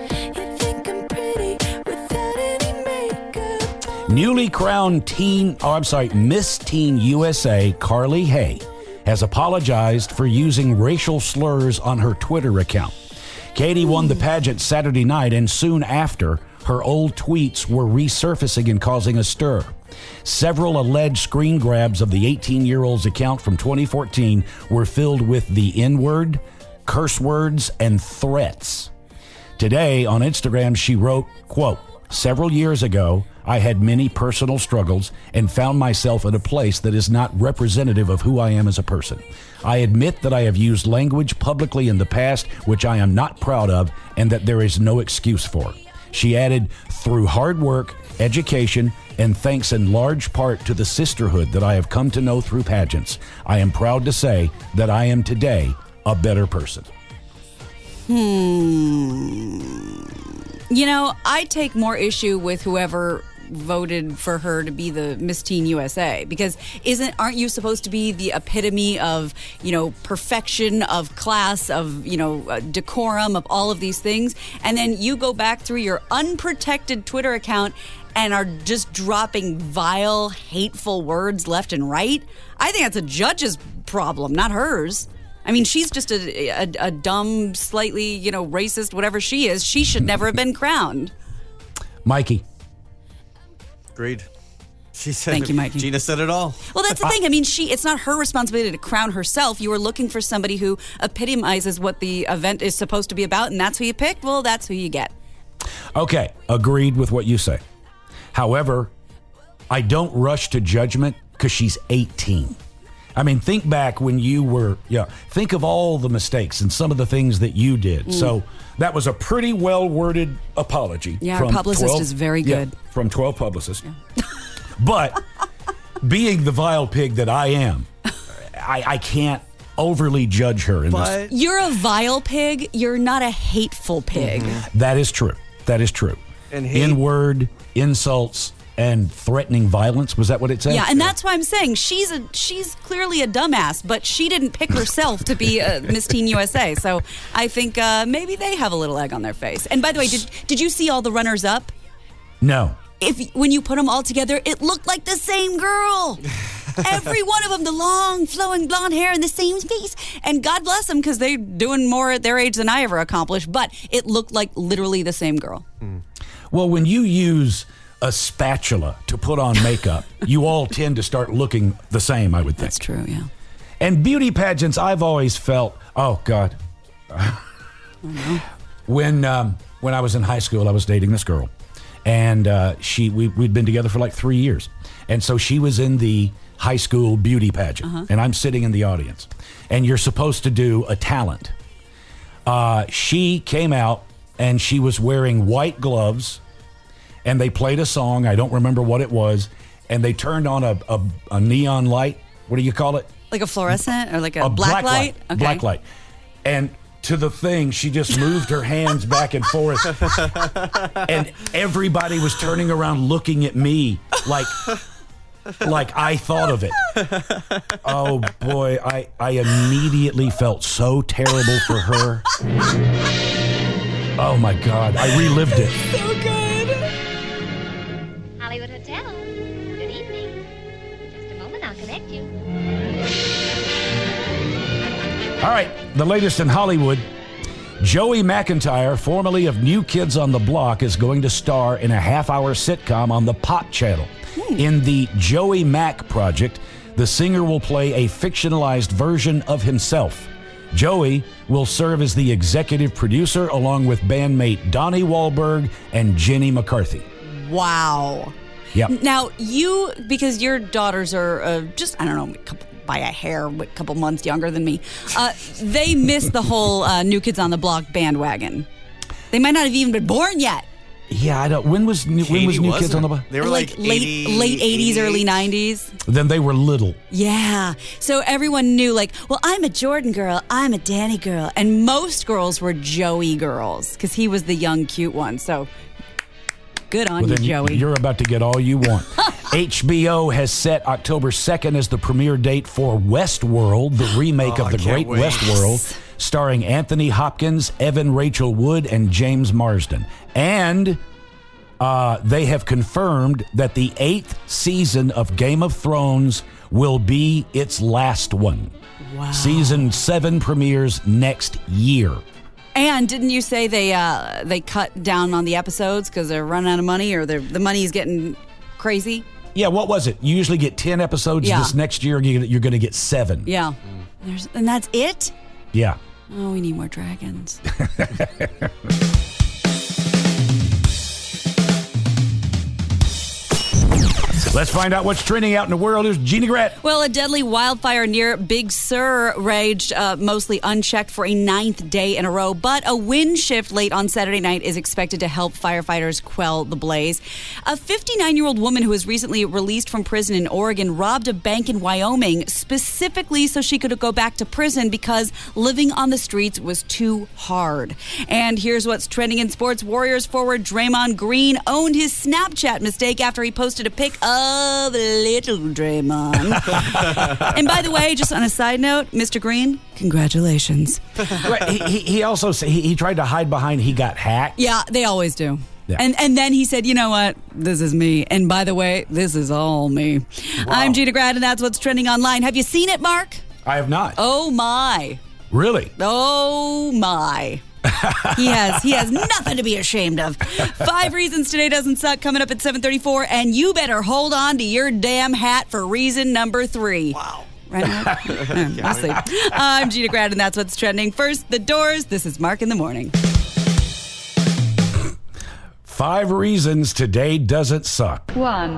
Newly crowned teen, oh, I'm sorry, Miss Teen U S A, Carly Hay, has apologized for using racial slurs on her Twitter account. Katie won the pageant Saturday night, and soon after, her old tweets were resurfacing and causing a stir. Several alleged screen grabs of the eighteen-year-old's account from twenty fourteen were filled with the N-word, curse words, and threats. Today, on Instagram, she wrote, quote, "Several years ago, I had many personal struggles and found myself in a place that is not representative of who I am as a person. I admit that I have used language publicly in the past which I am not proud of and that there is no excuse for." She added, "Through hard work, education, and thanks in large part to the sisterhood that I have come to know through pageants, I am proud to say that I am today a better person." Hmm. You know, I take more issue with whoever voted for her to be the Miss Teen U S A, because isn't aren't you supposed to be the epitome of, you know, perfection, of class, of, you know, uh, decorum, of all of these things, and then you go back through your unprotected Twitter account and are just dropping vile, hateful words left and right? I think that's a judge's problem, not hers. I mean, she's just a, a, a dumb, slightly, you know, racist, whatever she is. She should never have been crowned. Mikey. Agreed. She said, Thank you, Mikey. Gina said it all. Well, that's the thing. I mean, she it's not her responsibility to crown herself. You were looking for somebody who epitomizes what the event is supposed to be about, and that's who you picked. Well, that's who you get. Okay, agreed with what you say. However, I don't rush to judgment because she's eighteen. I mean, think back when you were, yeah, think of all the mistakes and some of the things that you did. Mm. So that was a pretty well-worded apology. Yeah, from our publicist twelve, is very good. Yeah, from twelve Publicists. Yeah. But being the vile pig that I am, I, I can't overly judge her in but this. You're a vile pig. You're not a hateful pig. Mm-hmm. That is true. That is true. And hate- N-word, insults, and threatening violence. Was that what it said? Yeah, and that's why I'm saying she's a she's clearly a dumbass, but she didn't pick herself to be uh, Miss Teen U S A. So I think uh, maybe they have a little egg on their face. And by the way, did did you see all the runners up? No. If when you put them all together, it looked like the same girl. Every one of them, the long, flowing blonde hair and the same face. And God bless them because they're doing more at their age than I ever accomplished. But it looked like literally the same girl. Mm. Well, when you use a spatula to put on makeup, you all tend to start looking the same, I would think. That's true, yeah. And beauty pageants, I've always felt, oh, God. Oh, when um, when I was in high school, I was dating this girl. And uh, she we, we'd been together for like three years. And so she was in the high school beauty pageant. Uh-huh. And I'm sitting in the audience. And you're supposed to do a talent. Uh, she came out, and she was wearing white gloves. And they played a song. I don't remember what it was. And they turned on a, a, a neon light. What do you call it? Like a fluorescent or like a, a black, black light? light. Okay. Black light. And to the thing, she just moved her hands back and forth. And everybody was turning around looking at me like like I thought of it. Oh, boy. I, I immediately felt so terrible for her. Oh, my God. I relived it. So good. Hollywood Hotel. Good evening. Just a moment, I'll connect you. All right, the latest in Hollywood. Joey McIntyre, formerly of New Kids on the Block, is going to star in a half-hour sitcom on the Pop Channel. Hmm. In the Joey Mac project, the singer will play a fictionalized version of himself. Joey will serve as the executive producer along with bandmate Donnie Wahlberg and Jenny McCarthy. Wow. Yep. Now, you, because your daughters are uh, just, I don't know, a couple, by a hair, a couple months younger than me, uh, they missed the whole uh, New Kids on the Block bandwagon. They might not have even been born yet. Yeah, I don't. When was New, when was New Kids on the Block? They were like, like, late eighty, late eighties, eighty-eight. early nineties. Then they were little. Yeah. So everyone knew, like, well, I'm a Jordan girl, I'm a Danny girl. And most girls were Joey girls because he was the young, cute one. So good on Well, you, then Joey. You're about to get all you want. H B O has set October second as the premiere date for Westworld, the remake Oh, of the I can't great wait. Westworld, starring Anthony Hopkins, Evan Rachel Wood, and James Marsden. And uh, they have confirmed that the eighth season of Game of Thrones will be its last one. Wow. Season seven premieres next year. And didn't you say they uh, they cut down on the episodes because they're running out of money or they're- the money is getting crazy? Yeah, what was it? You usually get ten episodes. Yeah. This next year, you're you're going to get seven. Yeah. There's, and that's it? Yeah. Oh, we need more dragons. Let's find out what's trending out in the world. Here's Gina Grat. Well, a deadly wildfire near Big Sur raged uh, mostly unchecked for a ninth day in a row, but a wind shift late on Saturday night is expected to help firefighters quell the blaze. A fifty-nine-year-old woman who was recently released from prison in Oregon robbed a bank in Wyoming specifically so she could go back to prison because living on the streets was too hard. And here's what's trending in sports. Warriors forward Draymond Green owned his Snapchat mistake after he posted a pic of little Draymond. And by the way, just on a side note, Mister Green, congratulations. Right, he, he- he also said he, he tried to hide behind he got hacked. Yeah, they always do. Yeah. And and then he said, you know what? This is me. And by the way, this is all me. I'm Gina Grad, and that's what's trending online. Have you seen it, Mark? I have not. Oh, my. Really? Oh, my. he has he has nothing to be ashamed of. Five reasons today doesn't suck coming up at seven thirty-four, and you better hold on to your damn hat for reason number three. Wow. Right? Mm, we'll see. I'm Gina Grad, and that's what's trending. First, The Doors. This is Mark in the Morning. Five reasons today doesn't suck. One.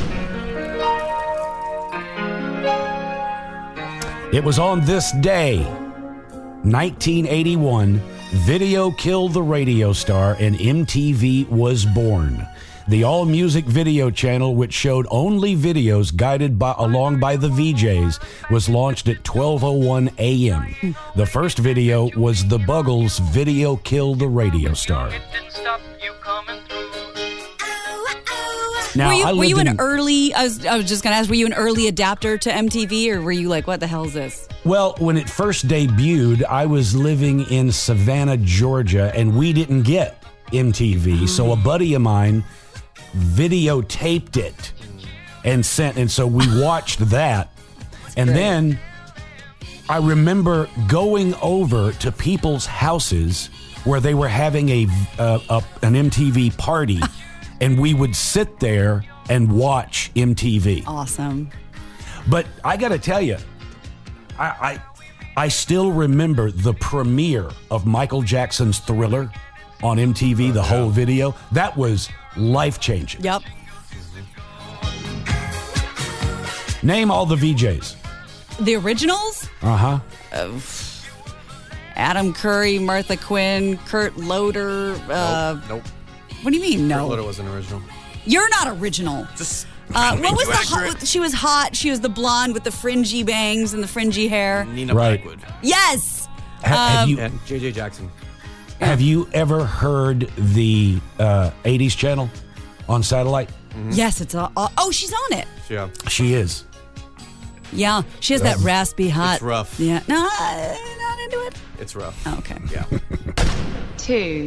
It was on this day, nineteen eighty-one, video killed the radio star and M T V was born. The all-music video channel, which showed only videos guided by, along by the V Js, was launched at twelve oh one a.m. The first video was the Buggles' Video Killed the Radio Star. Now, were you, I were you lived an in- early, I was, I was just going to ask, were you an early adapter to M T V or were you like, what the hell is this? Well, when it first debuted, I was living in Savannah, Georgia, and we didn't get M T V. So a buddy of mine videotaped it and sent, and so we watched that. And great. then I remember going over to people's houses where they were having a, uh, a an M T V party, and we would sit there and watch M T V. Awesome. But I got to tell you, I, I I still remember the premiere of Michael Jackson's Thriller on M T V, the whole video. That was life-changing. Yep. Name all the V Js. The originals? Uh-huh. Uh, Adam Curry, Martha Quinn, Kurt Loder. Uh, Nope. nope. What do you mean, no? Kurt Loder wasn't original. You're not original. Just Uh, what was too the accurate. hot? She was hot. She was the blonde with the fringy bangs and the fringy hair. Nina Right. Blackwood. Yes. Ha- have Um, you And J J Jackson. have you ever heard the uh, eighties channel on satellite? Yes, it's all. Oh, she's on it. Yeah. She is. Yeah, she has that raspy hot. It's rough. Yeah. No, I- not into it. It's rough. Oh, okay. Yeah. Two.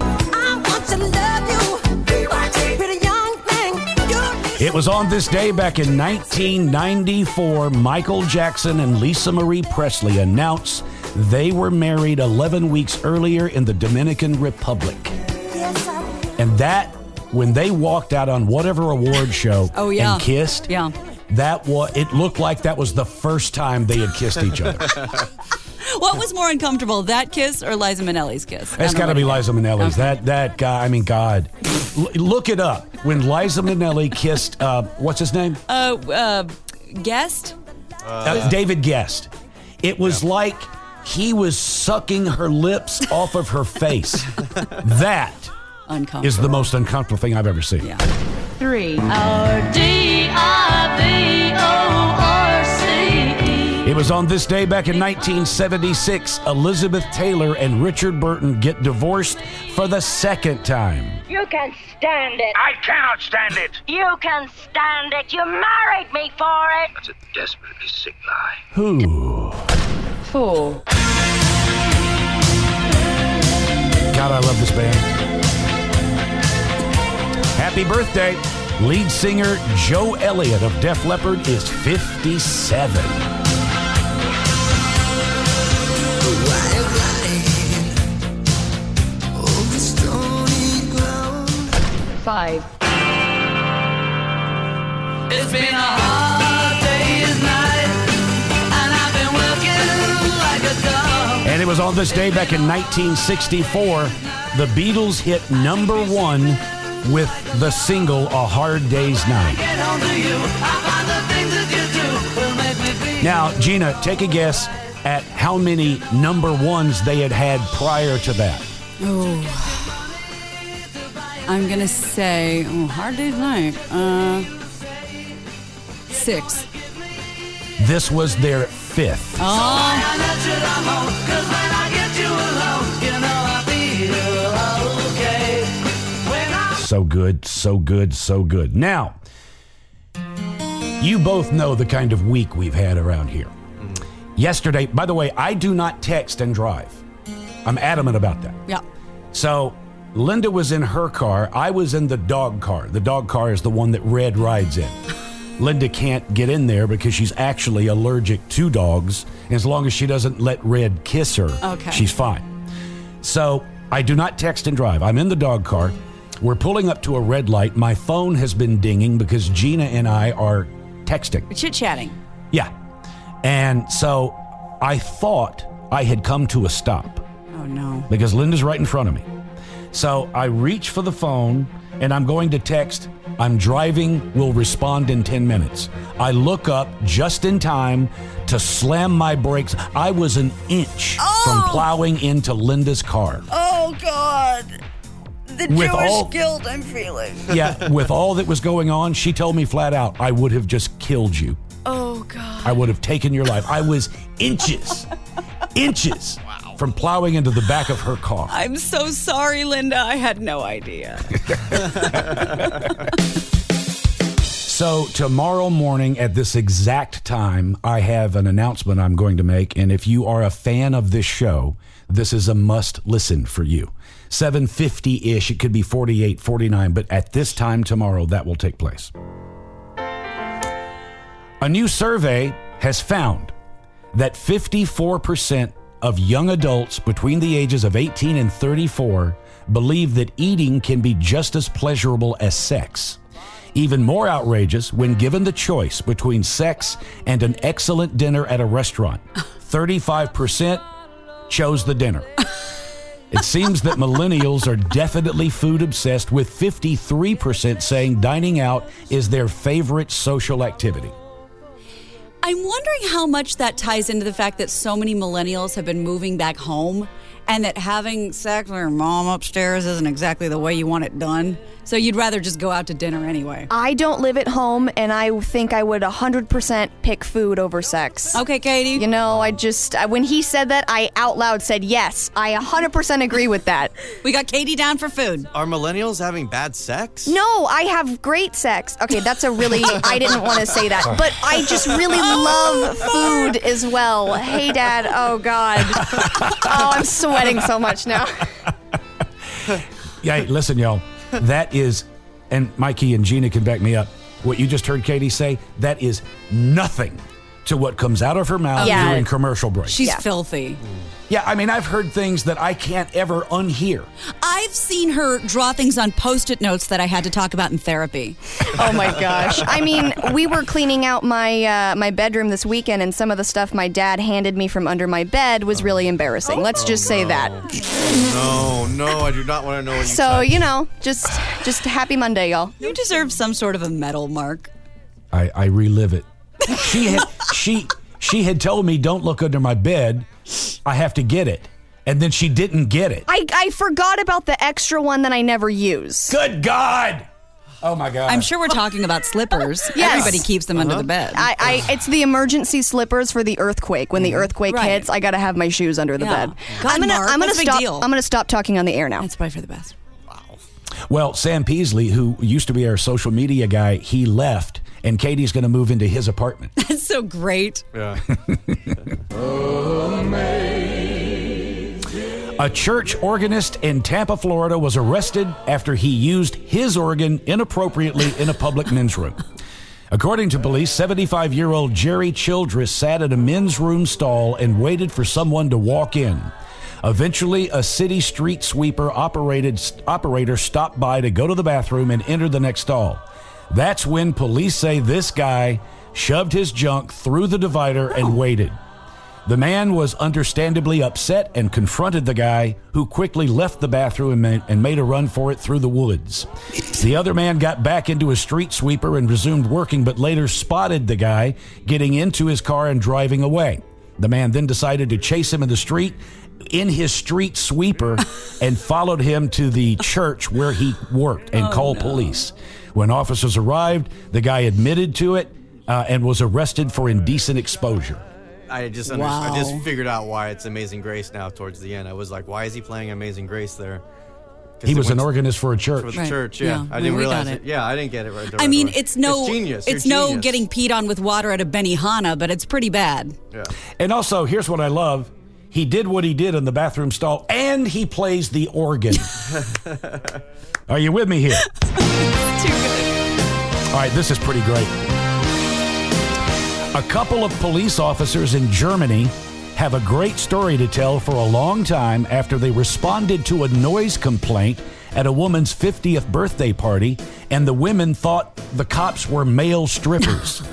It was on this day back in nineteen ninety-four, Michael Jackson and Lisa Marie Presley announced they were married eleven weeks earlier in the Dominican Republic. And that, when they walked out on whatever award show Oh, yeah. and kissed, Yeah. that was, it looked like that was the first time they had kissed each other. What was more uncomfortable, that kiss or Liza Minnelli's kiss? That's got to be Liza Minnelli's. Okay. That that guy, I mean, God. L- look it up. When Liza Minnelli kissed, uh, what's his name? Uh, uh, guest? Uh, David Guest. It was like he was sucking her lips off of her face. That Uncomfortable. is the most uncomfortable thing I've ever seen. Yeah. Three. It was on this day back in nineteen seventy-six, Elizabeth Taylor and Richard Burton get divorced for the second time. You can stand it. I cannot stand it. You can stand it. You married me for it. That's a desperately sick lie. Who? Four. God, I love this band. Happy birthday. Lead singer Joe Elliott of Def Leppard is fifty-seven. Five. It's been a hard day's night, and I've been working like a dog. And it was on this day back in nineteen sixty-four, the Beatles hit number one with the single A Hard Day's Night. Get home to you, I find the things that you do will make me feel. Now, Gina, take a guess at how many number ones they had had prior to that. Oh. I'm going to say, oh, Hard Day's Night. Uh, six. This was their fifth. Oh. I let you down low, 'cause when I get you alone, you know I feel okay. When I So good, so good, so good. Now, you both know the kind of week we've had around here. Yesterday, by the way, I do not text and drive. I'm adamant about that. Yeah. So, Linda was in her car. I was in the dog car. The dog car is the one that Red rides in. Linda can't get in there because she's actually allergic to dogs. And as long as she doesn't let Red kiss her, Okay. she's fine. So, I do not text and drive. I'm in the dog car. We're pulling up to a red light. My phone has been dinging because Gina and I are texting. Chit-chatting. Yeah. And so I thought I had come to a stop Oh, no. because Linda's right in front of me. So I reach for the phone and I'm going to text, I'm driving, will respond in ten minutes. I look up just in time to slam my brakes. I was an inch Oh! from plowing into Linda's car. Oh, God. The With Jewish all- guilt I'm feeling. Yeah, with all that was going on, she told me flat out, I would have just killed you. Oh, God. I would have taken your life. I was inches, inches from plowing into the back of her car. I'm so sorry, Linda. I had no idea. So tomorrow morning at this exact time, I have an announcement I'm going to make. And if you are a fan of this show, this is a must listen for you. seven fifty-ish, it could be forty-eight, forty-nine, but at this time tomorrow, that will take place. A new survey has found that fifty-four percent of young adults between the ages of eighteen and thirty-four believe that eating can be just as pleasurable as sex. Even more outrageous, when given the choice between sex and an excellent dinner at a restaurant, thirty-five percent chose the dinner. It seems that millennials are definitely food obsessed, with fifty-three percent saying dining out is their favorite social activity. I'm wondering how much that ties into the fact that so many millennials have been moving back home, and that having sex with your mom upstairs isn't exactly the way you want it done. So you'd rather just go out to dinner anyway. I don't live at home, and I think I would one hundred percent pick food over sex. Okay, Katie. You know, I just, when he said that, I out loud said, yes, I one hundred percent agree with that. We got Katie down for food. Are millennials having bad sex? No, I have great sex. Okay, that's a really, I didn't want to say that, but I just really love food as well. Hey, Dad. Oh, God. Oh, I'm sweating so much now. Yeah, listen, y'all. That is, and Mikey and Gina can back me up, what you just heard Katie say, that is nothing to what comes out of her mouth Yeah. during commercial breaks. She's filthy. Yeah, I mean, I've heard things that I can't ever unhear. I've seen her draw things on Post-it notes that I had to talk about in therapy. Oh my gosh. I mean, we were cleaning out my uh, my bedroom this weekend, and some of the stuff my dad handed me from under my bed was really embarrassing. Let's just say that. No, no, I do not want to know what you So, you know, just just happy Monday, y'all. You deserve some sort of a medal, Mark. I, I relive it. She had she she had told me, don't look under my bed. I have to get it. And then she didn't get it. I, I forgot about the extra one that I never use. Good God! Oh my God. I'm sure we're talking about slippers. Yes. Everybody keeps them under the bed. I, I it's the emergency slippers for the earthquake. When the earthquake Right. hits, I gotta have my shoes under the Yeah. bed. God, I'm gonna Mark, I'm gonna what's the big stop deal? I'm gonna stop talking on the air now. That's probably for the best. Well, Sam Peasley, who used to be our social media guy, he left, and Katie's going to move into his apartment. That's so great. Yeah. A church organist in Tampa, Florida was arrested after he used his organ inappropriately in a public men's room. According to police, seventy-five-year-old Jerry Childress sat at a men's room stall and waited for someone to walk in. Eventually, a city street sweeper operated operator stopped by to go to the bathroom and enter the next stall. That's when police say this guy shoved his junk through the divider and waited. The man was understandably upset and confronted the guy, who quickly left the bathroom and made, and made a run for it through the woods. The other man got back into his street sweeper and resumed working, but later spotted the guy getting into his car and driving away. The man then decided to chase him in the street in his street sweeper and followed him to the church where he worked and Oh, called no. police. When officers arrived, the guy admitted to it uh, and was arrested for indecent exposure. I just under- Wow. I just figured out why it's Amazing Grace now towards the end. I was like, why is he playing Amazing Grace there? 'Cause He it was an went organist for a church. For the Right. church, yeah. Yeah. I We- didn't we got realize it. it. Yeah, I didn't get it right. the I right mean, away. it's no, It's genius. it's You're no genius. getting peed on with water at a Benihana, but it's pretty bad. Yeah. And also, here's what I love. He did what he did in the bathroom stall, and he plays the organ. Are you with me here? Too good. All right, this is pretty great. A couple of police officers in Germany have a great story to tell for a long time after they responded to a noise complaint at a woman's fiftieth birthday party, and the women thought the cops were male strippers.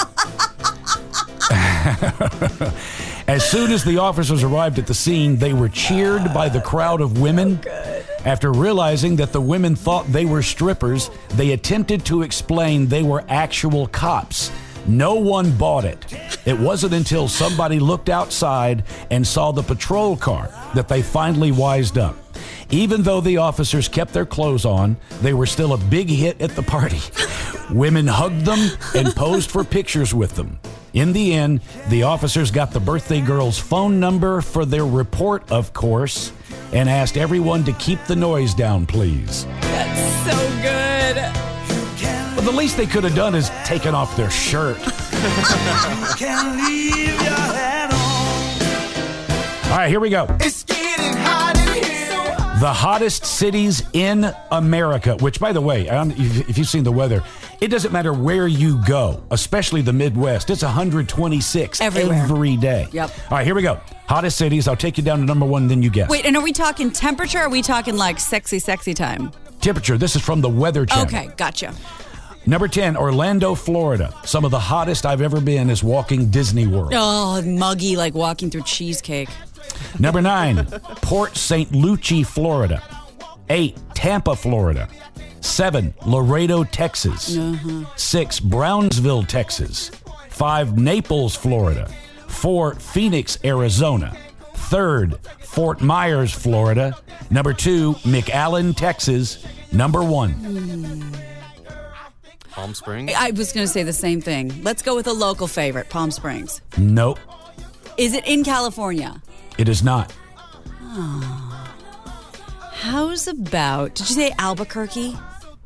As soon as the officers arrived at the scene, they were cheered by the crowd of women. After realizing that the women thought they were strippers, they attempted to explain they were actual cops. No one bought it. It wasn't until somebody looked outside and saw the patrol car that they finally wised up. Even though the officers kept their clothes on, they were still a big hit at the party. Women hugged them and posed for pictures with them. In the end, the officers got the birthday girl's phone number for their report, of course, and asked everyone to keep the noise down, please. That's so good. Well, the least they could have done is taken off their shirt. Can leave your head on. All right, here we go. It's getting hot in here. The hottest cities in America, which, by the way, I don't- if if you've seen the weather, it doesn't matter where you go, especially the Midwest. It's one hundred twenty-six Everywhere. every day. Yep. All right, here we go. Hottest cities. I'll take you down to number one, then you guess. Wait, and are we talking temperature or are we talking like sexy, sexy time? Temperature. This is from the Weather Channel. Okay, gotcha. Number ten, Orlando, Florida. Some of the hottest I've ever been is walking Disney World. Oh, muggy, like walking through cheesecake. Number nine, Port Saint Lucie, Florida. Eight, Tampa, Florida. Seven, Laredo, Texas. Uh-huh. Six, Brownsville, Texas. Five, Naples, Florida. Four, Phoenix, Arizona. Third, Fort Myers, Florida. Number two, McAllen, Texas. Number one. Palm Springs. I was going to say the same thing. Let's go with a local favorite, Palm Springs. Nope, Is it in California? it is not. Oh. How's about, did you say Albuquerque?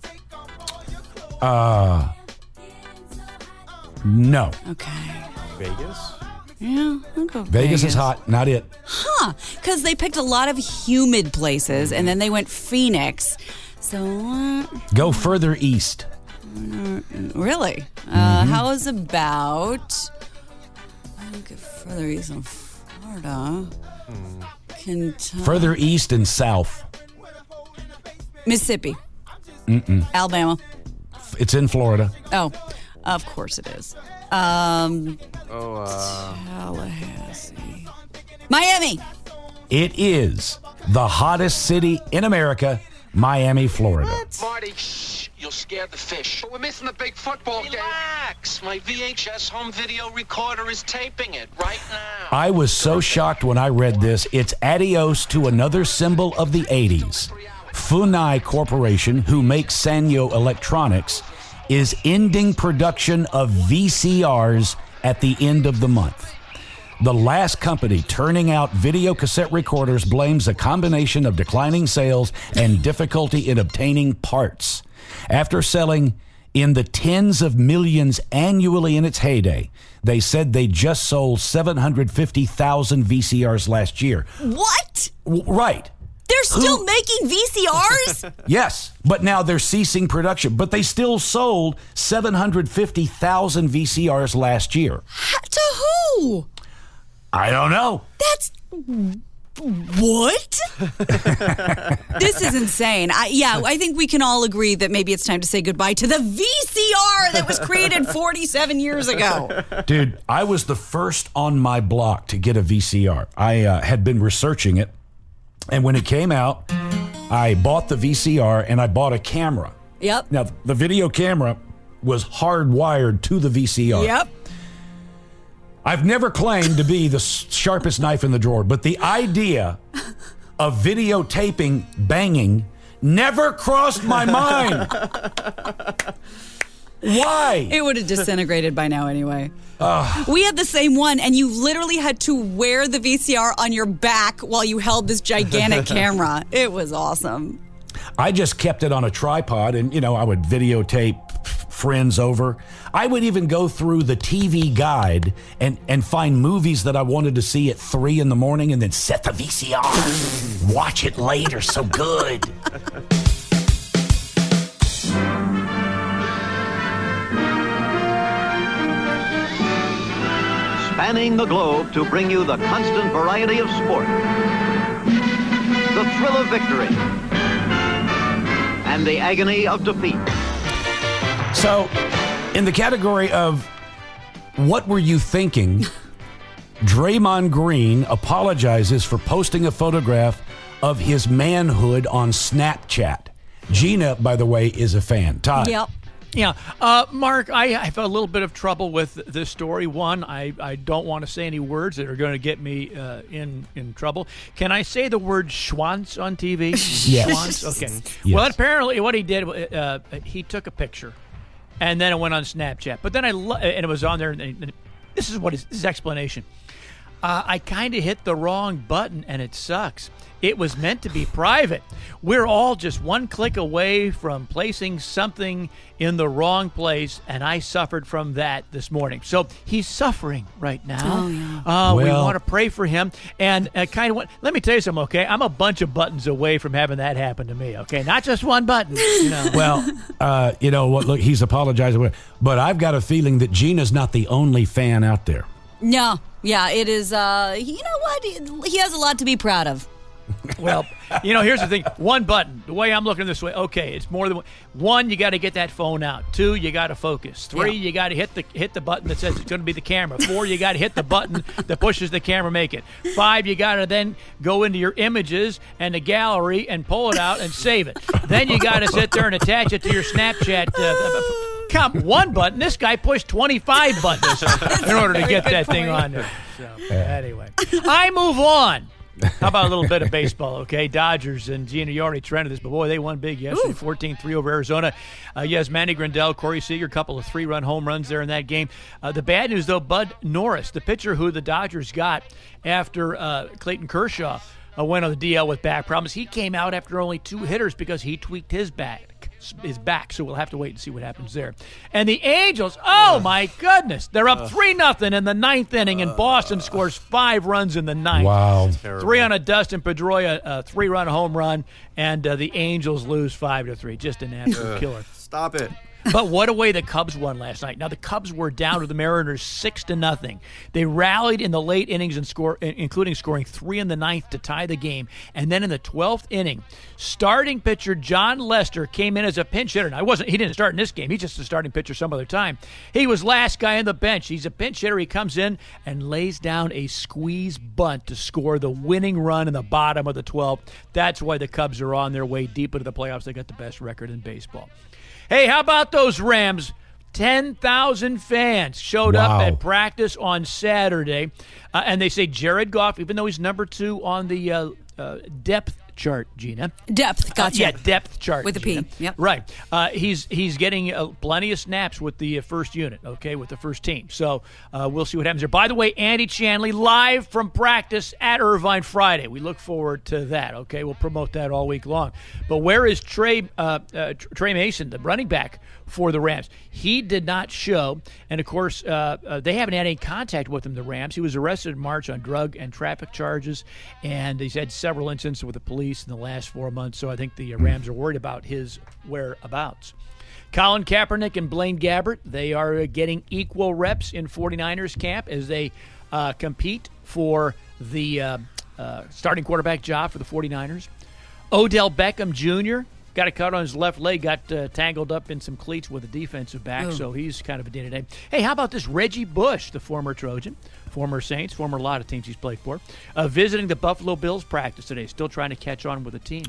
Uh, no. Okay. Vegas? Yeah, I'll go Vegas is hot, not it. Huh, because they picked a lot of humid places and then they went Phoenix. So, uh, Go further east. really? Uh, how is about, I'll get further east in Florida. Kentucky. Further east and south. Mississippi. Mm-mm. Alabama. It's in Florida. Oh, of course it is. Um, Oh, uh. Tallahassee. Miami. It is the hottest city in America, Miami, Florida. Marty, shh, you'll scare the fish. But we're missing the big football game. Relax. My V H S home video recorder is taping it right now. I was so shocked when I read this. It's adios to another symbol of the eighties. Funai Corporation, who makes Sanyo Electronics, is ending production of V C Rs at the end of the month. The last company turning out video cassette recorders blames a combination of declining sales and difficulty in obtaining parts. After selling in the tens of millions annually in its heyday, they said they just sold seven hundred fifty thousand V C Rs last year. What? W- right. They're still making V C Rs? Yes, but now they're ceasing production. But they still sold seven hundred fifty thousand V C Rs last year. To who? I don't know. That's what? This is insane. I, yeah, I think we can all agree that maybe it's time to say goodbye to the V C R that was created forty-seven years ago. Dude, I was the first on my block to get a V C R. I uh, had been researching it, and when it came out, I bought the V C R and I bought a camera. Yep. Now, the video camera was hardwired to the V C R. Yep. I've never claimed to be the sharpest knife in the drawer, but the idea of videotaping banging never crossed my mind. Why? It would have disintegrated by now anyway. Ugh. We had the same one, and you literally had to wear the V C R on your back while you held this gigantic camera. It was awesome. I just kept it on a tripod, and, you know, I would videotape friends over. I would even go through the T V guide and, and find movies that I wanted to see at three in the morning and then set the V C R. Watch it later, so good. Spanning the globe to bring you the constant variety of sport, the thrill of victory, and the agony of defeat. So, in the category of what were you thinking, Draymond Green apologizes for posting a photograph of his manhood on Snapchat. Gina, by the way, is a fan. Todd. Yep. Yeah. Uh, Mark, I have a little bit of trouble with this story. One, I, I don't want to say any words that are going to get me uh, in, in trouble. Can I say the word schwanz on T V? Yes. Schwanz? Okay. Yes. Well, apparently what he did, uh, he took a picture, and then it went on Snapchat. But then I, lo- and it was on there, and this is what his, his explanation. Uh, I kind of hit the wrong button, and it sucks. It was meant to be private. We're all just one click away from placing something in the wrong place, and I suffered from that this morning. So he's suffering right now. Oh, yeah. Uh, we Well- want to pray for him. And uh, kind of what, let me tell you something, okay? I'm a bunch of buttons away from having that happen to me, okay? Not just one button, you know. Well, uh, you know what? Look, he's apologizing, but I've got a feeling that Gina's not the only fan out there. No. Yeah, it is. Uh, you know what? He has a lot to be proud of. Well, you know, here's the thing. One button. The way I'm looking this way, okay, it's more than one. One, you got to get that phone out. Two, you got to focus. Three, Yeah. you got to hit the hit the button that says it's going to be the camera. Four, you got to hit the button that pushes the camera, make it. Five, you got to then go into your images and the gallery and pull it out and save it. Then you got to sit there and attach it to your Snapchat. Uh, Come, one button. This guy pushed twenty-five buttons in order to get that thing on there. So, anyway, I move on. How about a little bit of baseball, okay? Dodgers and Gina, you already trended this, but boy, they won big yesterday, fourteen three over Arizona. Uh, yes, Manny Grandel, Corey Seager, a couple of three-run home runs there in that game. Uh, the bad news, though, Bud Norris, the pitcher who the Dodgers got after uh, Clayton Kershaw uh, went on the D L with back problems, he came out after only two hitters because he tweaked his back. His back, so we'll have to wait and see what happens there. And the Angels, oh my goodness, they're up three nothing in the ninth inning, and Boston scores five runs in the ninth. Wow, three on a Dustin Pedroia, a three-run home run, and uh, the Angels lose five to three. Just an absolute killer. Stop it. But what a way the Cubs won last night. Now, the Cubs were down to the Mariners six to nothing. They rallied in the late innings, and score, including scoring three in the ninth to tie the game. And then in the twelfth inning, starting pitcher John Lester came in as a pinch hitter. Now, I wasn't, he didn't start in this game. He's just a starting pitcher some other time. He was last guy on the bench. He's a pinch hitter. He comes in and lays down a squeeze bunt to score the winning run in the bottom of the twelfth. That's why the Cubs are on their way deep into the playoffs. They got the best record in baseball. Hey, how about those Rams? ten thousand fans showed Wow. up at practice on Saturday, uh, and they say Jared Goff, even though he's number two on the uh, uh, depth chart, Gina. Depth, gotcha. Uh, yeah, depth chart. With a Gina. P, yep. Right. Uh, he's he's getting uh, plenty of snaps with the uh, first unit, okay, with the first team. So uh, we'll see what happens there. By the way, Andy Chanley live from practice at Irvine Friday. We look forward to that, okay? We'll promote that all week long. But where is Trey, uh, uh, Trey Mason, the running back for the Rams? He did not show, and of course, uh, uh, they haven't had any contact with him, the Rams. He was arrested in March on drug and traffic charges, and he's had several incidents with the police in the last four months, so I think the Rams are worried about his whereabouts. Colin Kaepernick and Blaine Gabbert, they are getting equal reps in 49ers camp as they uh, compete for the uh, uh, starting quarterback job for the 49ers. Odell Beckham Junior got a cut on his left leg, got uh, tangled up in some cleats with a defensive back, Ooh. so he's kind of a day-to-day. Hey, how about this Reggie Bush, the former Trojan, former Saints, former a lot of teams he's played for, uh, visiting the Buffalo Bills practice today, still trying to catch on with the team.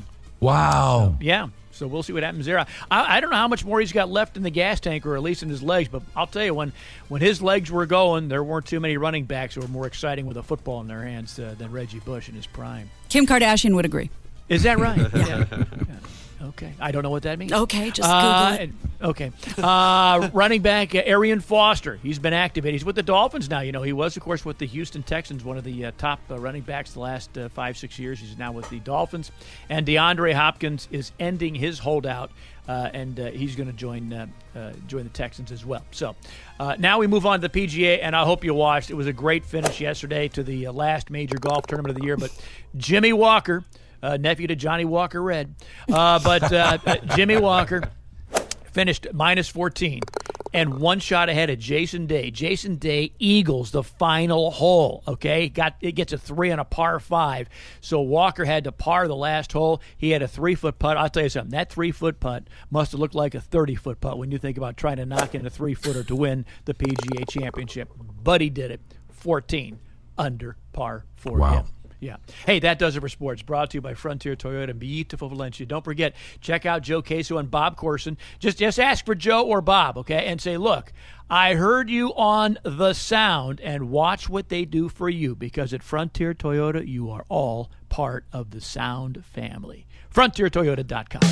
Wow. Yeah, so we'll see what happens there. I, I don't know how much more he's got left in the gas tank, or at least in his legs, but I'll tell you, when, when his legs were going, there weren't too many running backs who were more exciting with a football in their hands uh, than Reggie Bush in his prime. Kim Kardashian would agree. Is that right? yeah. yeah. Okay. I don't know what that means. Okay, just uh, Google it. Okay. Uh, running back uh, Arian Foster. He's been activated. He's with the Dolphins now. You know, he was, of course, with the Houston Texans, one of the uh, top uh, running backs the last uh, five, six years. He's now with the Dolphins. And DeAndre Hopkins is ending his holdout, uh, and uh, he's going to join uh, uh, join the Texans as well. So uh, now we move on to the P G A, and I hope you watched. It was a great finish yesterday to the uh, last major golf tournament of the year. But Jimmy Walker, Uh, nephew to Johnny Walker Red. Uh, but uh, Jimmy Walker finished minus fourteen and one shot ahead of Jason Day. Jason Day eagles the final hole, okay? Got It gets a three on a par five. So Walker had to par the last hole. He had a three-foot putt. I'll tell you something. That three-foot putt must have looked like a thirty-foot putt when you think about trying to knock in a three-footer to win the P G A Championship. But he did it. fourteen under par for Wow. him. Yeah. Hey, that does it for sports. Brought to you by Frontier Toyota in beautiful Valencia. Don't forget, check out Joe Queso and Bob Corson. Just just ask for Joe or Bob, okay? And say, look, I heard you on The Sound, and watch what they do for you, because at Frontier Toyota, you are all part of the Sound family. Frontier Toyota dot com.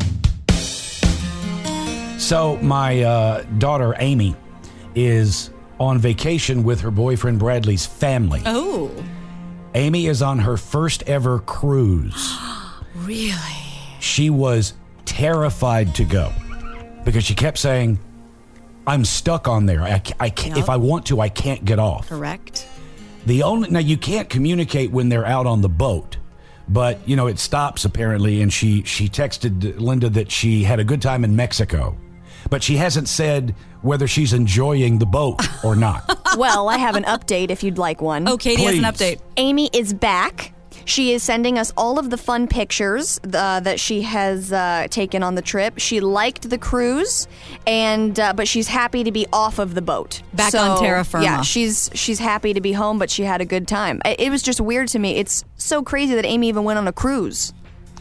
So my uh, daughter Amy is on vacation with her boyfriend Bradley's family. Oh. Amy is on her first ever cruise. Really? She was terrified to go because she kept saying, I'm stuck on there. I, I can't, Yep. If I want to, I can't get off. Correct. The only now you can't communicate when they're out on the boat, but you know it stops apparently. And she she texted Linda that she had a good time in Mexico, but she hasn't said whether she's enjoying the boat or not. Well, I have an update if you'd like one. Oh, Katie Please. has an update. Amy is back. She is sending us all of the fun pictures uh, that she has uh, taken on the trip. She liked the cruise, and uh, but she's happy to be off of the boat. Back So, on terra firma. Yeah, she's she's happy to be home, but she had a good time. It, it was just weird to me. It's so crazy that Amy even went on a cruise.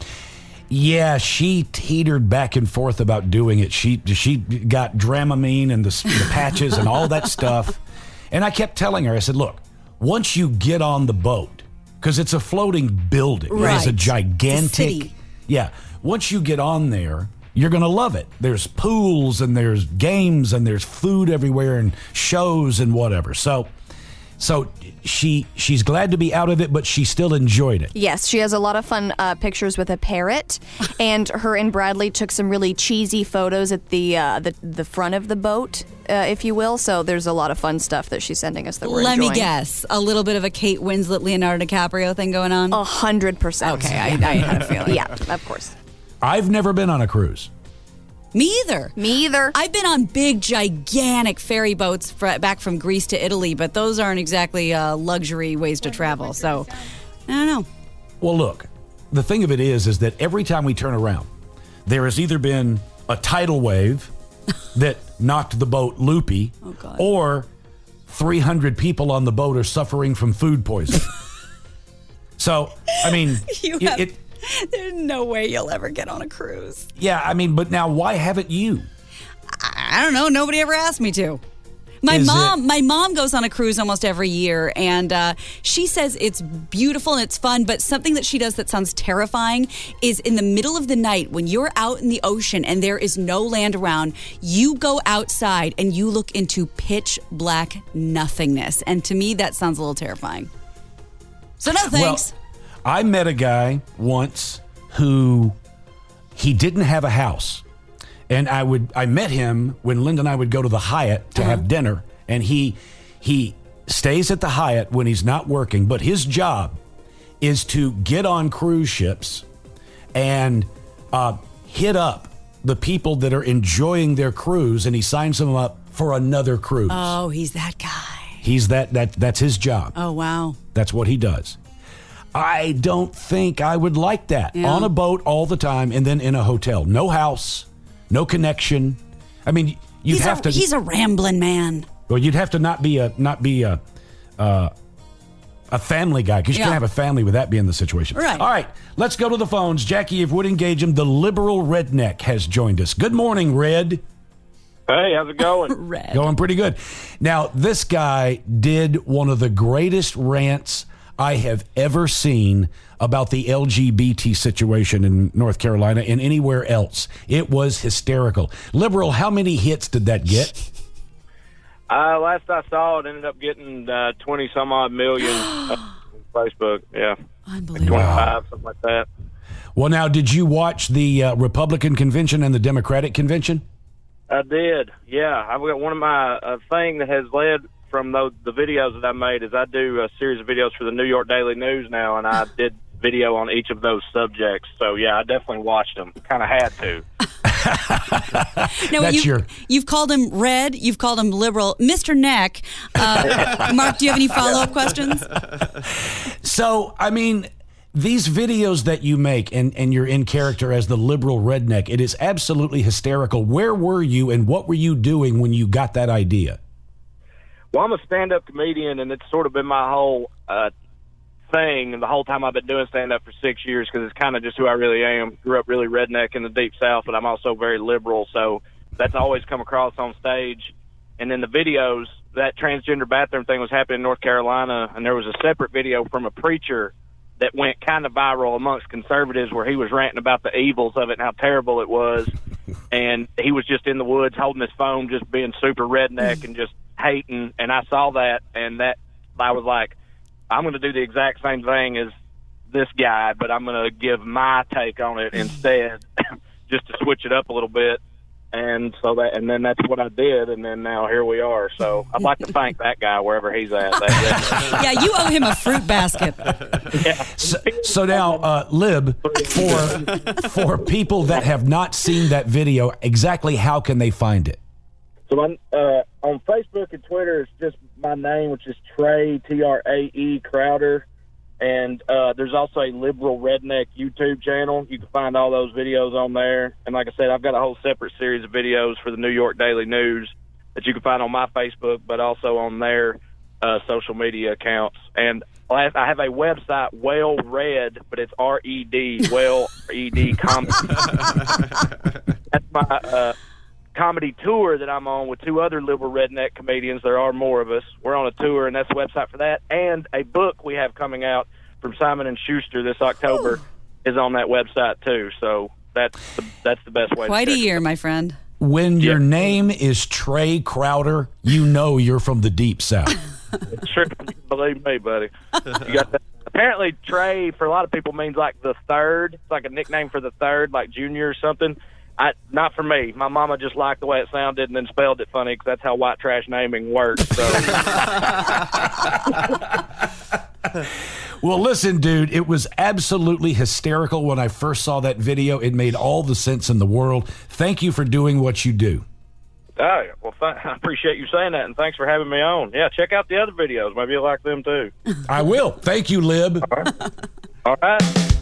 Yeah, she teetered back and forth about doing it. She she got Dramamine and the, the patches and all that stuff. And I kept telling her, I said, look, once you get on the boat, because it's a floating building. Right. It is a gigantic. It's a city. Yeah. Once you get on there, you're going to love it. There's pools and there's games and there's food everywhere and shows and whatever. So so she she's glad to be out of it, but she still enjoyed it. Yes, she has a lot of fun uh, pictures with a parrot, and her and Bradley took some really cheesy photos at the uh, the, the front of the boat, uh, if you will. So there's a lot of fun stuff that she's sending us that we're Let enjoying. me guess. A little bit of a Kate Winslet, Leonardo DiCaprio thing going on? A hundred percent. Okay, I, I had a feeling. Yeah, of course. I've never been on a cruise. Me either. Me either. I've been on big, gigantic ferry boats fr- back from Greece to Italy, but those aren't exactly uh, luxury ways to travel. So, I don't know. Well, look, the thing of it is, is that every time we turn around, there has either been a tidal wave that knocked the boat loopy, Oh, God. or three hundred people on the boat are suffering from food poisoning. So, I mean, You it, have, it, there's no way you'll ever get on a cruise. yeah, I mean, but now why haven't you? I don't know. Nobody ever asked me to. My Is mom, it- my mom goes on a cruise almost every year, and uh, she says it's beautiful and it's fun. But something that she does that sounds terrifying is in the middle of the night when you're out in the ocean and there is no land around, you go outside and you look into pitch black nothingness. And to me, that sounds a little terrifying. So no thanks. Well, I met a guy once who he didn't have a house. And I would I met him when Linda and I would go to the Hyatt to Uh-huh. have dinner, and he he stays at the Hyatt when he's not working, but his job is to get on cruise ships and uh, hit up the people that are enjoying their cruise, and he signs them up for another cruise. Oh, he's that guy. He's that that that's his job. Oh, wow. That's what he does. I don't think I would like that. Yeah. On a boat all the time and then in a hotel. No house, no connection. I mean, you'd He's have a, to. He's a rambling man. Well, you'd have to not be a not be a uh, a family guy because you Yeah. can't have a family with that being the situation. Right. All right, let's go to the phones. Jackie, if would engage him, the liberal redneck has joined us. Good morning, Red. Hey, how's it going? Red. Going pretty good. Now, this guy did one of the greatest rants I have ever seen about the L G B T situation in North Carolina and anywhere else. It was hysterical. Liberal, how many hits did that get? Uh, last I saw, it ended up getting uh, twenty some odd million uh, on Facebook. Yeah, Unbelievable. twenty-five, something like that. Well, now, did you watch the uh, Republican convention and the Democratic convention? I did. Yeah, I've got one of my uh, thing that has led from the, the videos that I made is I do a series of videos for the New York Daily News now, and I did video on each of those subjects. So yeah, I definitely watched them. Kind of had to. No, That's you, your- You've called him red. You've called him liberal. Mister Neck. Uh, Mark, do you have any follow-up questions? So, I mean, these videos that you make and, and you're in character as the liberal redneck, it is absolutely hysterical. Where were you and what were you doing when you got that idea? Well, I'm a stand-up comedian, and it's sort of been my whole uh, thing, and the whole time I've been doing stand-up for six years because it's kind of just who I really am. Grew up really redneck in the Deep South, but I'm also very liberal, so that's always come across on stage. And then the videos, that transgender bathroom thing was happening in North Carolina, and there was a separate video from a preacher that went kind of viral amongst conservatives where he was ranting about the evils of it and how terrible it was. And he was just in the woods holding his phone, just being super redneck and just hating, and I saw that, and that I was like, I'm going to do the exact same thing as this guy, but I'm going to give my take on it instead, just to switch it up a little bit. And so that, and then that's what I did, and then now here we are. So I'd like to thank that guy wherever he's at. That, yeah, you owe him a fruit basket. Yeah. So, so now, uh, Lib, for for people that have not seen that video, exactly how can they find it? So I'm, uh, on Facebook and Twitter, it's just my name, which is Trae, T R A E, Crowder. And uh, there's also a Liberal Redneck YouTube channel. You can find all those videos on there. And like I said, I've got a whole separate series of videos for the New York Daily News that you can find on my Facebook, but also on their uh, social media accounts. And I have a website, Well Red, but it's R E D, Well R E D Comedy. That's my uh, comedy tour that I'm on with two other liberal redneck comedians. There are more of us. We're on a tour, and that's the website for that. And a book we have coming out from Simon and Schuster this October Ooh. Is on that website too. So that's the, that's the best way. Quite to a year, it. my friend. When your yeah. name is Trae Crowder, you know you're from the Deep South. Sure, believe me, buddy. You got that. Apparently, Trae for a lot of people means like the third. It's like a nickname for the third, like Junior or something. I, not for me. My mama just liked the way it sounded and then spelled it funny because that's how white trash naming works. So. Well, listen, dude, it was absolutely hysterical when I first saw that video. It made all the sense in the world. Thank you for doing what you do. Oh, well, th- I appreciate you saying that, and thanks for having me on. Yeah, check out the other videos. Maybe you'll like them, too. I will. Thank you, Lib. All right. All right.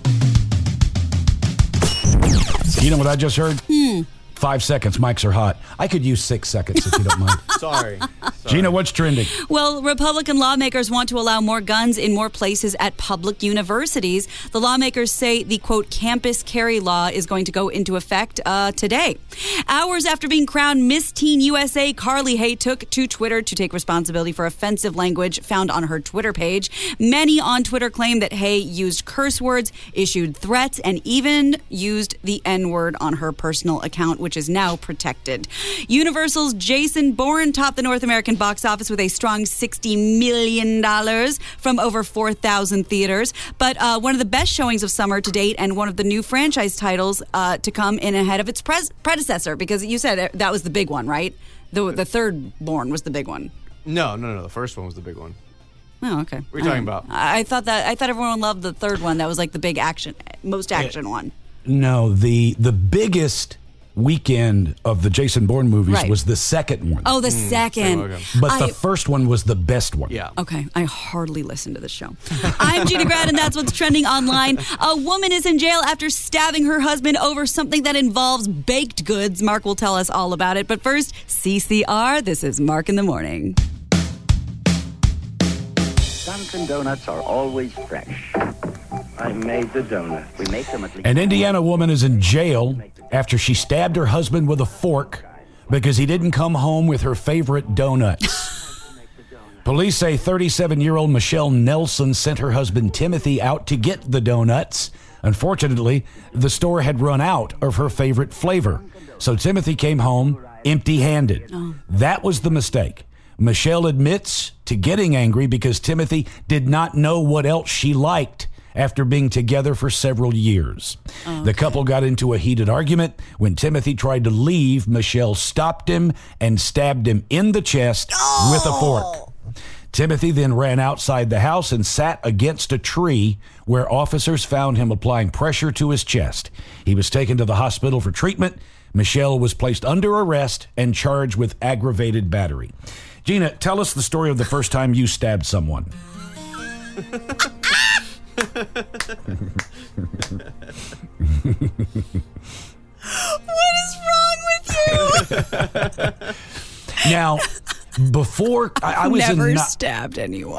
You know what I just heard? Hmm. Five seconds. Mics are hot. I could use six seconds if you don't mind. Sorry. Sorry. Gina, what's trending? Well, Republican lawmakers want to allow more guns in more places at public universities. The lawmakers say the, quote, campus carry law is going to go into effect uh, today. Hours after being crowned Miss Teen U S A, Carly Hay took to Twitter to take responsibility for offensive language found on her Twitter page. Many on Twitter claim that Hay used curse words, issued threats, and even used the N-word on her personal account, which is now protected. Universal's Jason Bourne topped the North American box office with a strong sixty million dollars from over four thousand theaters. But uh, one of the best showings of summer to date and one of the new franchise titles uh, to come in ahead of its pres- predecessor, because you said that was the big one, right? The, the third Bourne was the big one. No, no, no. The first one was the big one. Oh, okay. What are you talking about? I thought that I thought everyone loved the third one. That was like the big action, most action uh, one. No, the the biggest weekend of the Jason Bourne movies right. was the second one. Oh, the mm, second. But I, the first one was the best one. Yeah. Okay, I hardly listen to the show. I'm Gina Grad, and that's what's trending online. A woman is in jail after stabbing her husband over something that involves baked goods. Mark will tell us all about it. But first, C C R. This is Mark in the Morning. Dunkin' Donuts are always fresh. I made the donuts. We make them at least. An Indiana woman is in jail after she stabbed her husband with a fork because he didn't come home with her favorite donuts. Police say thirty-seven-year-old Michelle Nelson sent her husband Timothy out to get the donuts. Unfortunately, the store had run out of her favorite flavor, so Timothy came home empty-handed. Oh. That was the mistake. Michelle admits to getting angry because Timothy did not know what else she liked after being together for several years. Okay. The couple got into a heated argument. When Timothy tried to leave, Michelle stopped him and stabbed him in the chest oh! with a fork. Timothy then ran outside the house and sat against a tree where officers found him applying pressure to his chest. He was taken to the hospital for treatment. Michelle was placed under arrest and charged with aggravated battery. Gina, tell us the story of the first time you stabbed someone. What is wrong with you? Now, before I, I was never in no- stabbed anyone.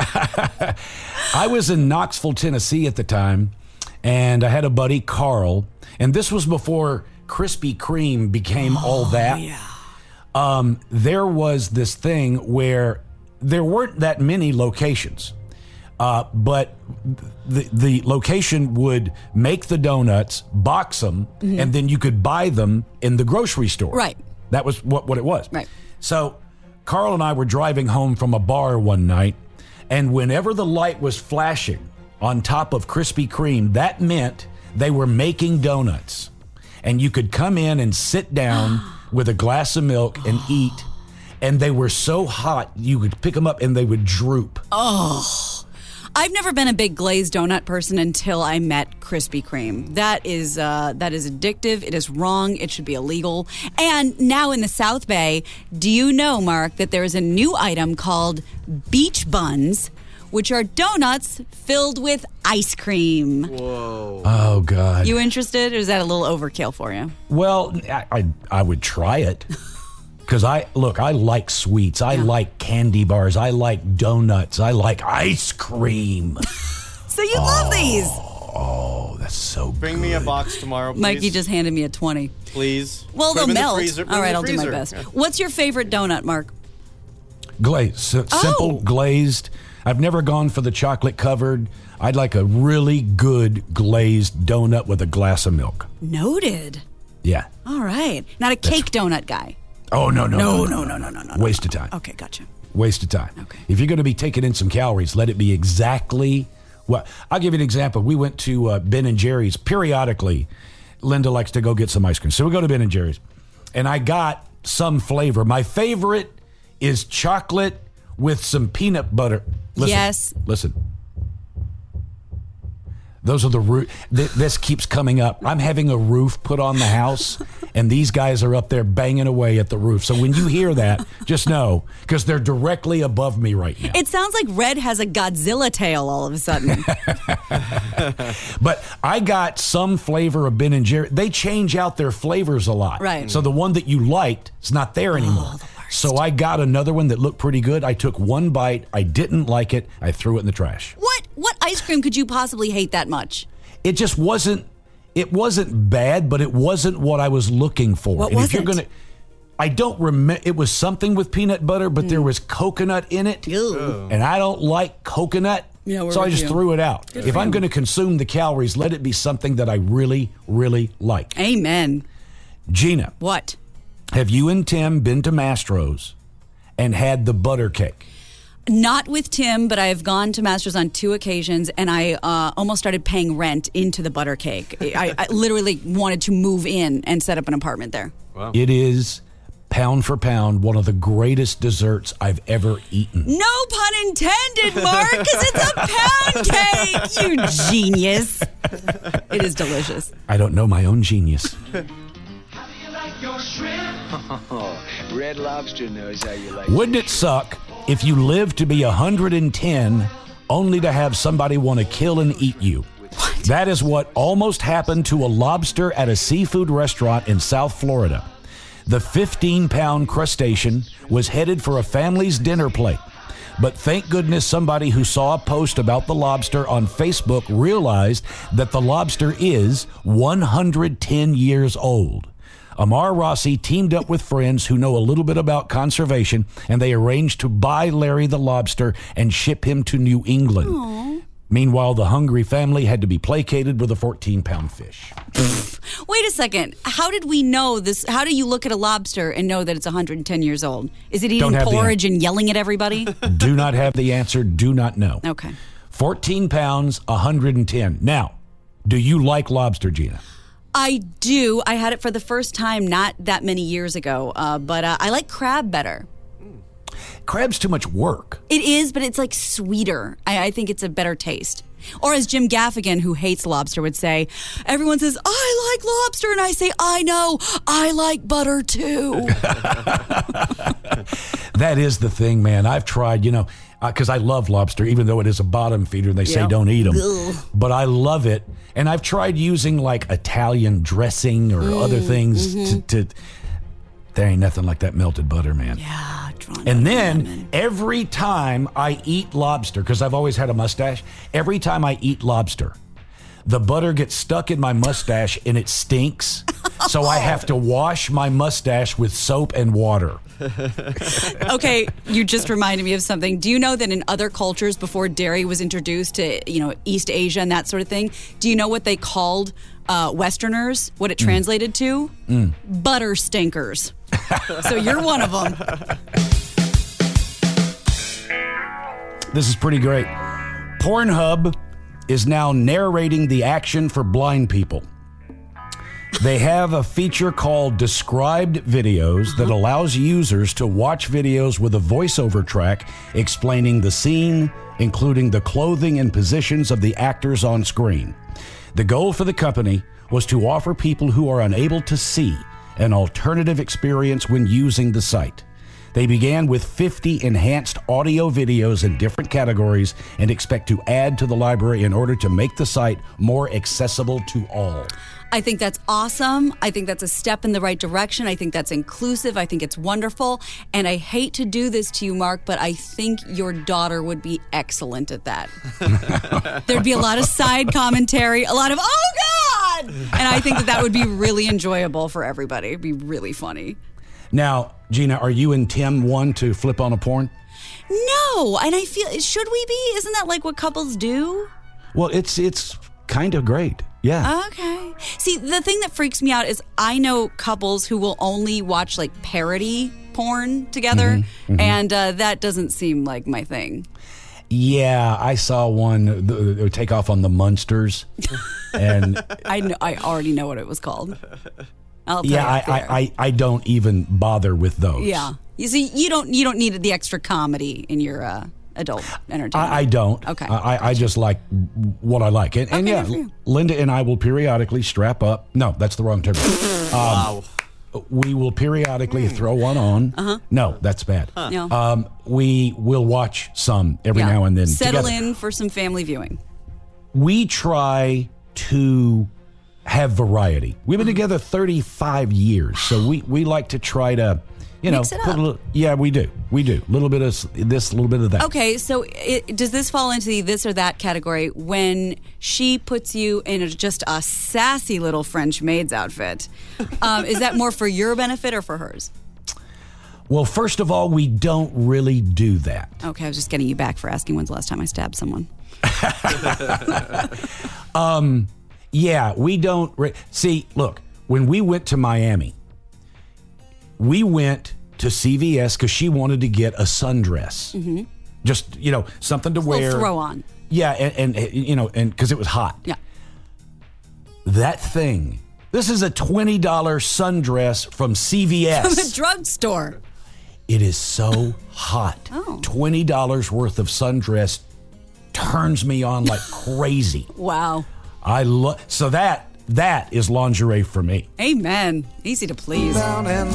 I was in Knoxville, Tennessee at the time, and I had a buddy, Carl, and this was before Krispy Kreme became oh, all that. Yeah. Um, there was this thing where there weren't that many locations. Uh, but the the location would make the donuts, box them, mm-hmm. and then you could buy them in the grocery store. Right. That was what, what it was. Right. So Carl and I were driving home from a bar one night, and whenever the light was flashing on top of Krispy Kreme, that meant they were making donuts. And you could come in and sit down with a glass of milk and eat, and they were so hot, you could pick them up and they would droop. Oh, I've never been a big glazed donut person until I met Krispy Kreme. That is uh, that is addictive. It is wrong. It should be illegal. And now in the South Bay, do you know, Mark, that there is a new item called beach buns, which are donuts filled with ice cream. Whoa. Oh, God. You interested, or is that a little overkill for you? Well, I I, I would try it. Because I, look, I like sweets. I yeah. like candy bars. I like donuts. I like ice cream. So you oh, love these. Oh, that's so Bring good. me a box tomorrow, please. Mikey just handed me a twenty. Please. Well, Put they'll the melt. freezer. All right, the I'll do my freezer. best. Yeah. What's your favorite donut, Mark? Glazed. S- oh. Simple, glazed. I've never gone for the chocolate covered. I'd like a really good glazed donut with a glass of milk. Noted. Yeah. All right. Not a cake That's... donut guy. Oh, no, no, no. No, no, no, no, no, no. no Waste no. of time. Okay, gotcha. Waste of time. Okay. If you're going to be taking in some calories, let it be exactly what. I'll give you an example. We went to uh, Ben and Jerry's periodically. Linda likes to go get some ice cream. So we go to Ben and Jerry's. And I got some flavor. My favorite is chocolate with some peanut butter. Listen, yes. Listen. Those are the roof. Th- this keeps coming up. I'm having a roof put on the house, and these guys are up there banging away at the roof. So when you hear that, just know, because they're directly above me right now. It sounds like Red has a Godzilla tail all of a sudden. But I got some flavor of Ben and Jerry. They change out their flavors a lot. Right. So the one that you liked is not there anymore. Oh, the worst. So I got another one that looked pretty good. I took one bite. I didn't like it. I threw it in the trash. What what ice cream could you possibly hate that much? It just wasn't it wasn't bad, but it wasn't what I was looking for. What and was if you're it? gonna I don't remember. It was something with peanut butter, but mm. there was coconut in it. Ew. And I don't like coconut. Yeah, we're so I with just you. threw it out. Good if for I'm you. going to consume the calories, let it be something that I really, really like. Amen. Gina. What? Have you and Tim been to Mastro's and had the butter cake? Not with Tim, but I have gone to Masters on two occasions, and I uh, almost started paying rent into the butter cake. I, I literally wanted to move in and set up an apartment there. Wow. It is, pound for pound, one of the greatest desserts I've ever eaten. No pun intended, Mark, because it's a pound cake, you genius. It is delicious. I don't know my own genius. Oh, Red Lobster knows how you like Wouldn't it suck if you lived to be one hundred ten only to have somebody want to kill and eat you? What? That is what almost happened to a lobster at a seafood restaurant in South Florida. The fifteen-pound crustacean was headed for a family's dinner plate. But thank goodness somebody who saw a post about the lobster on Facebook realized that the lobster is one hundred ten years old. Amar Rossi teamed up with friends who know a little bit about conservation, and they arranged to buy Larry the lobster and ship him to New England. Aww. Meanwhile, the hungry family had to be placated with a fourteen-pound fish. Wait a second. How did we know this? How do you look at a lobster and know that it's one hundred ten years old? Is it eating porridge and yelling at everybody? Do not have the answer. Do not know. Okay. fourteen pounds, one hundred ten. Now, do you like lobster, Gina? I do. I had it for the first time not that many years ago, uh, but uh, I like crab better. Crab's too much work. It is, but it's like sweeter. I, I think it's a better taste. Or as Jim Gaffigan, who hates lobster, would say, everyone says, I like lobster, and I say, I know, I like butter too. That is the thing, man. I've tried, you know, because uh, I love lobster, even though it is a bottom feeder and they say Yep. don't eat them. Ugh. But I love it. And I've tried using like Italian dressing or Mm, other things mhm. to, to. There ain't nothing like that melted butter, man. Yeah, drawn And out then lemon. every time I eat lobster, because I've always had a mustache, every time I eat lobster, the butter gets stuck in my mustache and it stinks. So I have to wash my mustache with soap and water. Okay, you just reminded me of something. Do you know that in other cultures before dairy was introduced to, you know, East Asia and that sort of thing, do you know what they called uh, Westerners, what it translated to? Mm. Butter stinkers. So you're one of them. This is pretty great. Pornhub is now narrating the action for blind people. They have a feature called Described Videos that allows users to watch videos with a voiceover track explaining the scene, including the clothing and positions of the actors on screen. The goal for the company was to offer people who are unable to see an alternative experience when using the site. They began with fifty enhanced audio videos in different categories and expect to add to the library in order to make the site more accessible to all. I think that's awesome. I think that's a step in the right direction. I think that's inclusive. I think it's wonderful. And I hate to do this to you, Mark, but I think your daughter would be excellent at that. There'd be a lot of side commentary, a lot of, oh, God! And I think that that would be really enjoyable for everybody. It'd be really funny. Now, Gina, are you and Tim one to flip on a porn? No. And I feel, should we be? Isn't that like what couples do? Well, it's it's kind of great. Yeah. Okay. See, the thing that freaks me out is I know couples who will only watch like parody porn together, mm-hmm, mm-hmm. and uh, that doesn't seem like my thing. Yeah, I saw one th- th- take off on the Munsters, and I know, I already know what it was called. I'll tell yeah, you I, I, I I don't even bother with those. Yeah, you see, you don't you don't need the extra comedy in your uh, adult entertainment. I, I don't. Okay, I, I just like what I like, and, and Okay, yeah, Linda and I will periodically strap up. No, that's the wrong term. um, Wow. We will periodically throw one on. Uh-huh. No, that's bad. Huh. No. Um, we will watch some every Yeah. now and then. Settle together. in for some family viewing. We try to have variety. We've been together thirty-five years, so we, we like to try to, you know, Mix it put up. a little. Yeah, we do. We do. A little bit of this, a little bit of that. Okay, so it, does this fall into the this or that category when she puts you in a, just a sassy little French maid's outfit? Um, is that more for your benefit or for hers? Well, first of all, we don't really do that. Okay, I was just getting you back for asking when's the last time I stabbed someone. um, yeah, we don't. Re- See, look, when we went to Miami, we went to C V S because she wanted to get a sundress. Mm-hmm. Just, you know, something to A wear. little throw on. Yeah, and, and you know, and because it was hot. Yeah. That thing. This is a twenty dollars sundress from C V S. From a drugstore. It is so hot. Oh. twenty dollars worth of sundress turns me on like crazy. Wow. I love so that that is lingerie for me. Amen. Easy to please. Down in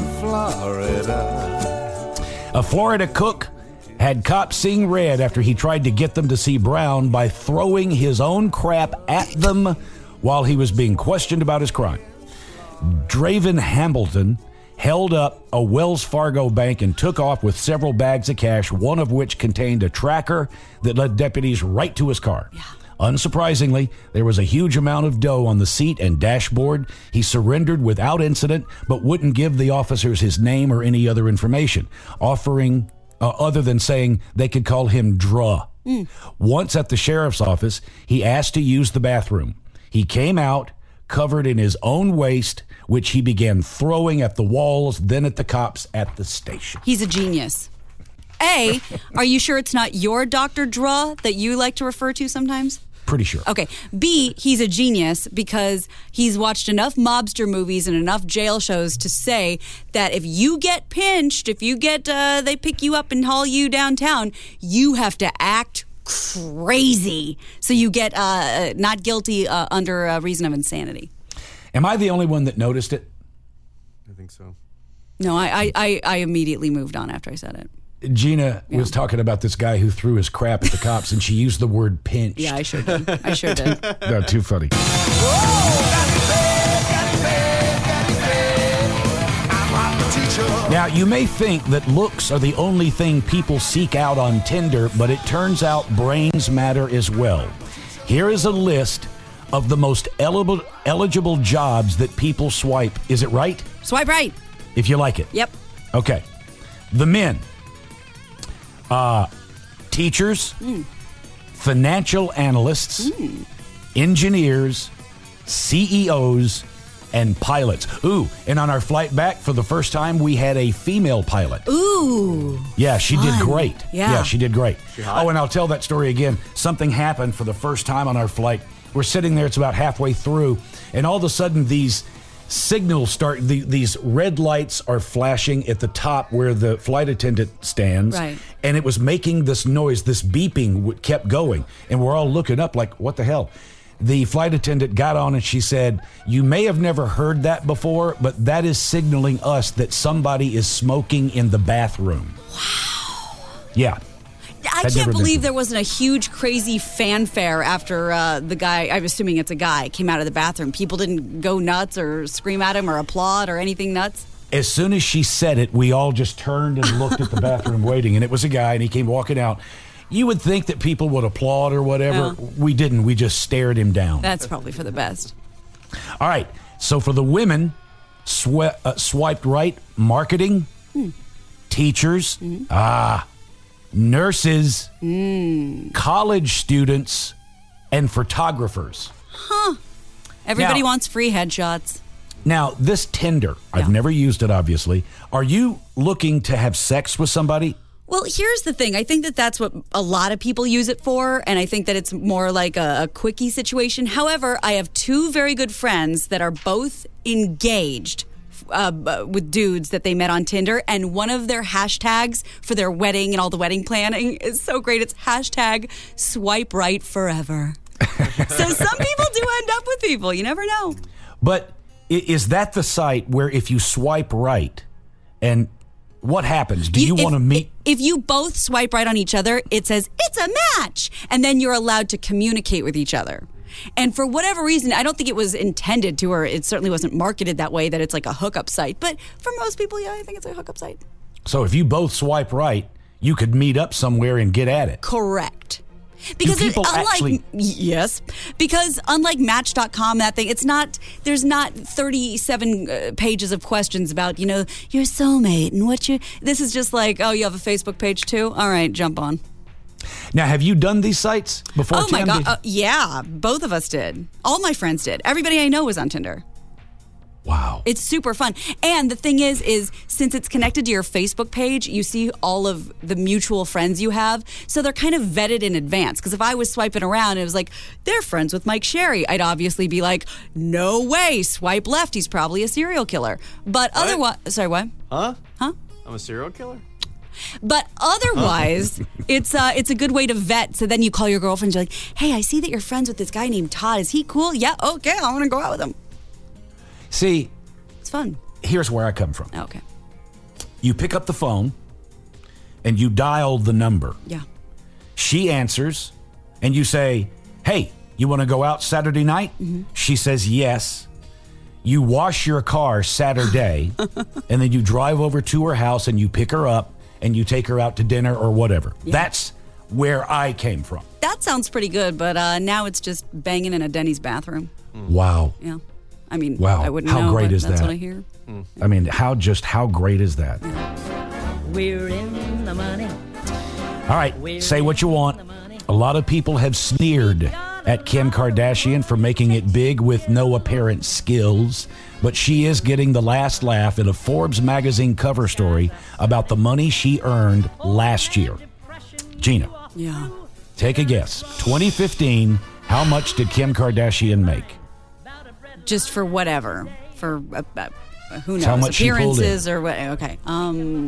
Florida. A Florida cook had cops seeing red after he tried to get them to see brown by throwing his own crap at them while he was being questioned about his crime. Draven Hambleton held up a Wells Fargo bank and took off with several bags of cash, one of which contained a tracker that led deputies right to his car. Yeah. Unsurprisingly, there was a huge amount of dough on the seat and dashboard. He surrendered without incident, but wouldn't give the officers his name or any other information, offering uh, other than saying they could call him Druh. Mm. Once at the sheriff's office, he asked to use the bathroom. He came out, covered in his own waste, which he began throwing at the walls, then at the cops at the station. He's a genius. A, are you sure it's not your Doctor Druh that you like to refer to sometimes? Pretty sure. Okay. B, he's a genius because he's watched enough mobster movies and enough jail shows to say that if you get pinched, if you get, uh, they pick you up and haul you downtown, you have to act crazy. So you get uh, not guilty uh, under a reason of insanity. Am I the only one that noticed it? I think so. No, I, I, I immediately moved on after I said it. Gina yeah. was talking about this guy who threw his crap at the cops, and she used the word pinched. Yeah, I sure did. I sure did. No, too funny. Now, you may think that looks are the only thing people seek out on Tinder, but it turns out brains matter as well. Here is a list of the most eligible, eligible jobs that people swipe. Is it right? Swipe right. If you like it. Yep. Okay. The men. Uh, teachers, mm. financial analysts, mm. engineers, C E Os, and pilots. Ooh, and on our flight back, for the first time, we had a female pilot. Ooh. Yeah, she fun. did great. Yeah. yeah, she did great. She hot? Oh, and I'll tell that story again. Something happened for the first time on our flight. We're sitting there, it's about halfway through, and all of a sudden these signals start, the, these red lights are flashing at the top where the flight attendant stands. Right. And it was making this noise, this beeping w- kept going. And we're all looking up like, what the hell? The flight attendant got on and she said, you may have never heard that before, but that is signaling us that somebody is smoking in the bathroom. Wow. Yeah. I Had never can't been believe through. there wasn't a huge, crazy fanfare after uh, the guy, I'm assuming it's a guy, came out of the bathroom. People didn't go nuts or scream at him or applaud or anything nuts. As soon as she said it, we all just turned and looked at the bathroom waiting, and it was a guy, and he came walking out. You would think that people would applaud or whatever. Yeah. We didn't. We just stared him down. That's probably for the best. All right. So for the women, swe- uh, swiped right, marketing, Hmm. teachers, Mm-hmm. ah, nurses, Mm. college students, and photographers. Huh. Everybody Now- wants free headshots. Now, this Tinder, I've never used it, obviously. Are you looking to have sex with somebody? Well, here's the thing. I think that that's what a lot of people use it for, and I think that it's more like a, a quickie situation. However, I have two very good friends that are both engaged uh, with dudes that they met on Tinder, and one of their hashtags for their wedding and all the wedding planning is so great. It's hashtag swipe right forever. So some people do end up with people. You never know. But i- is that the site where if you swipe right, and what happens? Do you, if- want to meet? If you both swipe right on each other, it says it's a match, and then you're allowed to communicate with each other. And for whatever reason, I don't think it was intended to, or it certainly wasn't marketed that way, that it's like a hookup site. But for most people, yeah, I think it's a hookup site. So if you both swipe right, you could meet up somewhere and get at it. Correct. Because Do people it, unlike actually- yes, because unlike Match dot com, that thing, it's not. There's not thirty-seven uh, pages of questions about you know your soulmate and what you. This is just like, oh, you have a Facebook page too. All right, jump on. Now, have you done these sites before? Oh my Tim? god, Did- uh, yeah, both of us did. All my friends did. Everybody I know was on Tinder. Wow. It's super fun. And the thing is, is since it's connected to your Facebook page, you see all of the mutual friends you have. So they're kind of vetted in advance. Because if I was swiping around and it was like, they're friends with Mike Sherry, I'd obviously be like, no way, swipe left. He's probably a serial killer. But otherwise, sorry, what? Huh? Huh? I'm a serial killer? But otherwise, it's uh, it's a good way to vet. So then you call your girlfriend, you're like, hey, I see that you're friends with this guy named Todd. Is he cool? Yeah, okay, I want to go out with him. See, It's fun. here's where I come from. Okay. You pick up the phone and you dial the number. Yeah. She answers and you say, hey, you want to go out Saturday night? Mm-hmm. She says yes. You wash your car Saturday and then you drive over to her house and you pick her up and you take her out to dinner or whatever. Yeah. That's where I came from. That sounds pretty good, but uh, now it's just banging in a Denny's bathroom. Wow. Yeah. I mean, Wow. I wouldn't How know, great but is that's that? what I hear. I mean, how just how great is that? We're in the money. All right, say what you want. A lot of people have sneered at Kim Kardashian for making it big with no apparent skills, but she is getting the last laugh in a Forbes magazine cover story about the money she earned last year. Gina, Yeah. take a guess. twenty fifteen, how much did Kim Kardashian make? Just for whatever. For uh, uh, who knows? How much she pulled Appearances or what? Okay. Um,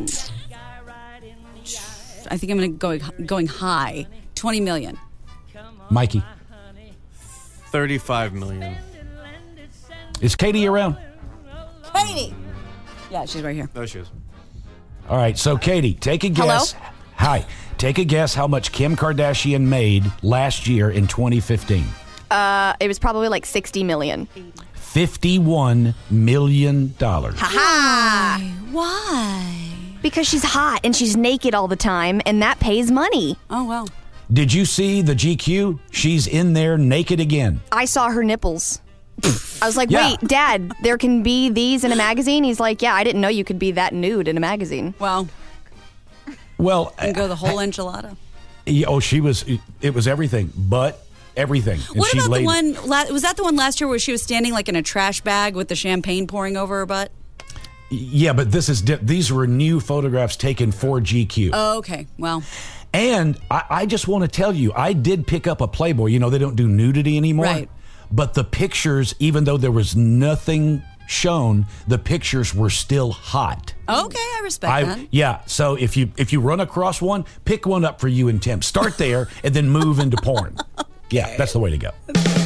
I think I'm going to go going high. twenty million. Mikey, thirty-five million. is Katie around? Katie. Yeah, she's right here. There she is. All right, so Katie, take a guess. Hello? Hi. Take a guess how much Kim Kardashian made last year in twenty fifteen. Uh, it was probably like sixty million. fifty-one million dollars. Ha Why? Because she's hot and she's naked all the time, and that pays money. Oh, wow. Did you see the G Q? She's in there naked again. I saw her nipples. I was like, Yeah. wait, Dad, there can be these in a magazine? He's like, yeah, I didn't know you could be that nude in a magazine. Wow. Well, And go the whole enchilada. yeah, oh, she was, it was everything. But everything. And What she about the laid- one? La- was that the one last year where she was standing like in a trash bag with the champagne pouring over her butt? Yeah, but this is di- these were new photographs taken for G Q. Oh, okay. Well, And I, I just want to tell you, I did pick up a Playboy. You know, they don't do nudity anymore. Right. But the pictures, even though there was nothing shown, the pictures were still hot. okay, I respect I, that. yeah, so if you if you run across one, pick one up for you and Tim. Start there and then move into porn. Yeah, that's the way to go.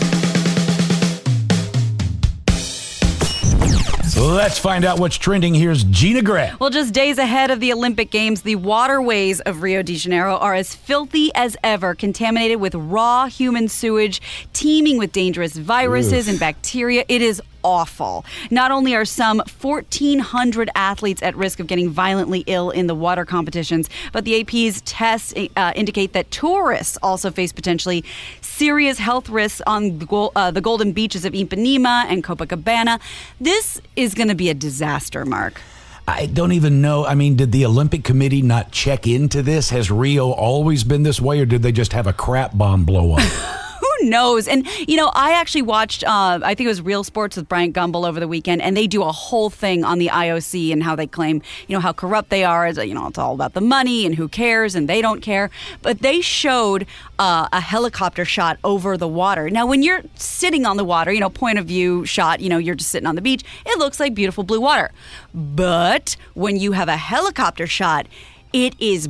Let's find out what's trending. Here's Gina Gray. Well, just days ahead of the Olympic Games, the waterways of Rio de Janeiro are as filthy as ever, contaminated with raw human sewage, teeming with dangerous viruses Oof. and bacteria. It is awful. Not only are some fourteen hundred athletes at risk of getting violently ill in the water competitions, but the A P's tests uh, indicate that tourists also face potentially serious health risks on the, go- uh, the golden beaches of Ipanema and Copacabana. This is going to be a disaster, Mark. I don't even know. I mean, did the Olympic Committee not check into this? Has Rio always been this way, or did they just have a crap bomb blow up? Who knows? And, you know, I actually watched, uh, I think it was Real Sports with Bryant Gumbel over the weekend, and they do a whole thing on the I O C and how they claim, you know, how corrupt they are. It's, you know, it's all about the money and who cares, and they don't care. But they showed uh, a helicopter shot over the water. Now, when you're sitting on the water, you know, point of view shot, you know, you're just sitting on the beach, it looks like beautiful blue water. But when you have a helicopter shot, it is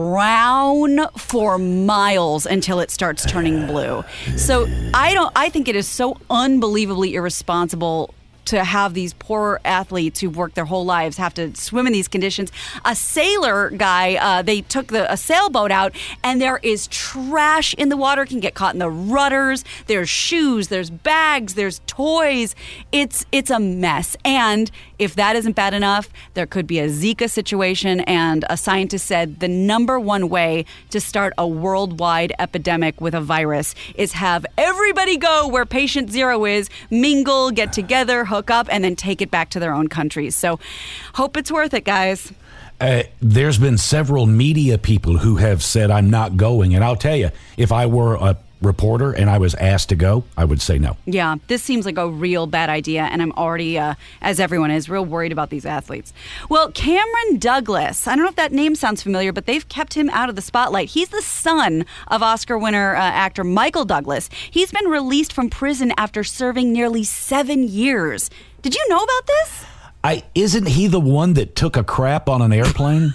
brown for miles until it starts turning blue. So I don't. I think it is so unbelievably irresponsible to have these poor athletes who've worked their whole lives have to swim in these conditions. A sailor guy, uh, they took the, a sailboat out, and there is trash in the water. It can get caught in the rudders. There's shoes, there's bags, there's toys. It's it's a mess. And if that isn't bad enough, there could be a Zika situation. And a scientist said the number one way to start a worldwide epidemic with a virus is have everybody go where patient zero is, mingle, get together, hook up, and then take it back to their own countries. So hope it's worth it, guys. Uh, there's been several media people who have said, I'm not going. And I'll tell you, if I were a reporter and I was asked to go, I would say no. Yeah, this seems like a real bad idea, and I'm already, uh, as everyone is, real worried about these athletes. Well, Cameron Douglas, I don't know if that name sounds familiar, but they've kept him out of the spotlight. He's the son of Oscar winner uh, actor Michael Douglas. He's been released from prison after serving nearly seven years. Did you know about this? I isn't he the one that took a crap on an airplane?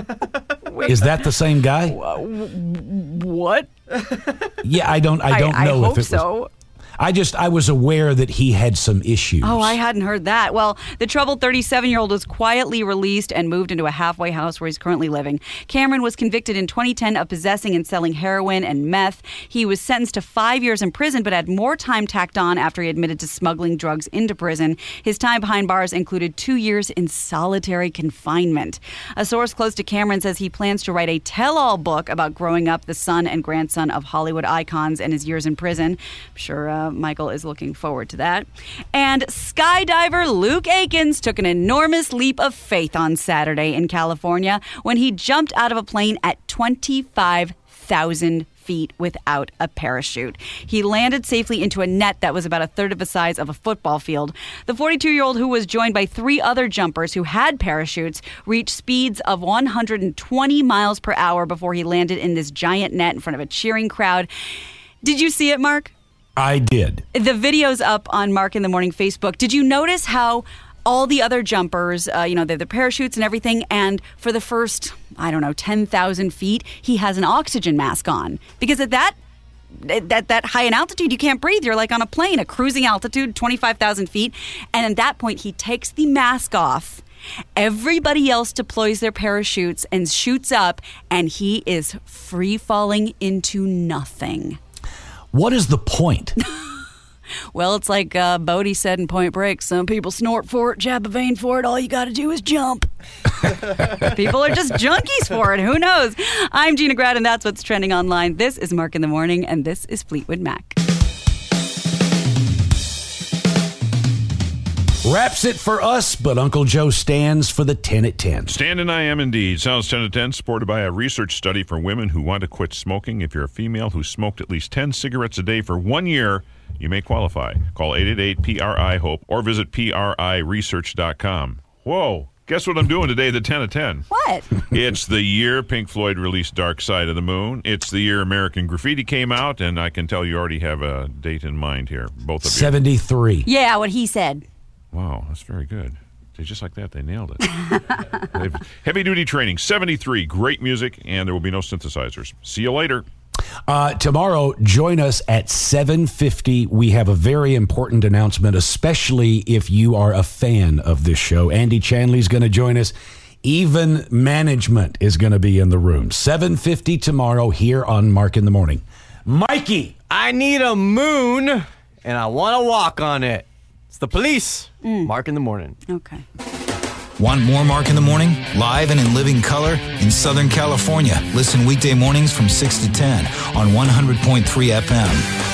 Is that the same guy? What? Yeah, I don't. I don't I, know I if hope it was. so. I just I was aware that he had some issues. Oh, I hadn't heard that. Well, the troubled thirty-seven-year-old was quietly released and moved into a halfway house where he's currently living. Cameron was convicted in twenty ten of possessing and selling heroin and meth. He was sentenced to five years in prison, but had more time tacked on after he admitted to smuggling drugs into prison. His time behind bars included two years in solitary confinement. A source close to Cameron says he plans to write a tell-all book about growing up the son and grandson of Hollywood icons and his years in prison. I'm sure uh, Michael is looking forward to that. And skydiver Luke Akins took an enormous leap of faith on Saturday in California when he jumped out of a plane at twenty-five thousand feet without a parachute. He landed safely into a net that was about a third of the size of a football field. The forty-two-year-old, who was joined by three other jumpers who had parachutes, reached speeds of one hundred twenty miles per hour before he landed in this giant net in front of a cheering crowd. Did you see it, Mark? I did. The video's up on Mark in the Morning Facebook. Did you notice how all the other jumpers, uh, you know, they have the parachutes and everything, and for the first, I don't know, ten thousand feet, he has an oxygen mask on? Because at that At that high in altitude, you can't breathe. You're like on a plane, a cruising altitude, twenty-five thousand feet. And at that point, he takes the mask off. Everybody else deploys their parachutes and shoots up, and he is free falling into nothing. What is the point? Well, it's like uh, Bodie said in Point Break. Some people snort for it, jab a vein for it. All you got to do is jump. People are just junkies for it. Who knows? I'm Gina Grad, and that's what's trending online. This is Mark in the Morning, and this is Fleetwood Mac. wraps it for us, but Uncle Joe stands for the ten at ten. Stand and I am indeed. Sounds ten at ten, supported by a research study for women who want to quit smoking. If you're a female who smoked at least ten cigarettes a day for one year, you may qualify. Call eight eight eight P R I HOPE or visit P R I research dot com. Whoa. Guess what I'm doing today, the ten at ten? What? It's the year Pink Floyd released Dark Side of the Moon. It's the year American Graffiti came out, and I can tell you already have a date in mind here, both of you. seventy-three. Yeah, what he said. Wow, that's very good. They just like that, they nailed it. Heavy-duty training, seventy-three, great music, and there will be no synthesizers. See you later. Uh, tomorrow, join us at seven fifty. We have a very important announcement, especially if you are a fan of this show. Andy Chanley's going to join us. Even management is going to be in the room. seven fifty tomorrow here on Mark in the Morning. Mikey! I need a moon, and I want to walk on it. It's the Police. Mm. Mark in the Morning. Okay. Want more Mark in the Morning? Live and in living color in Southern California. Listen weekday mornings from six to ten on one hundred point three F M.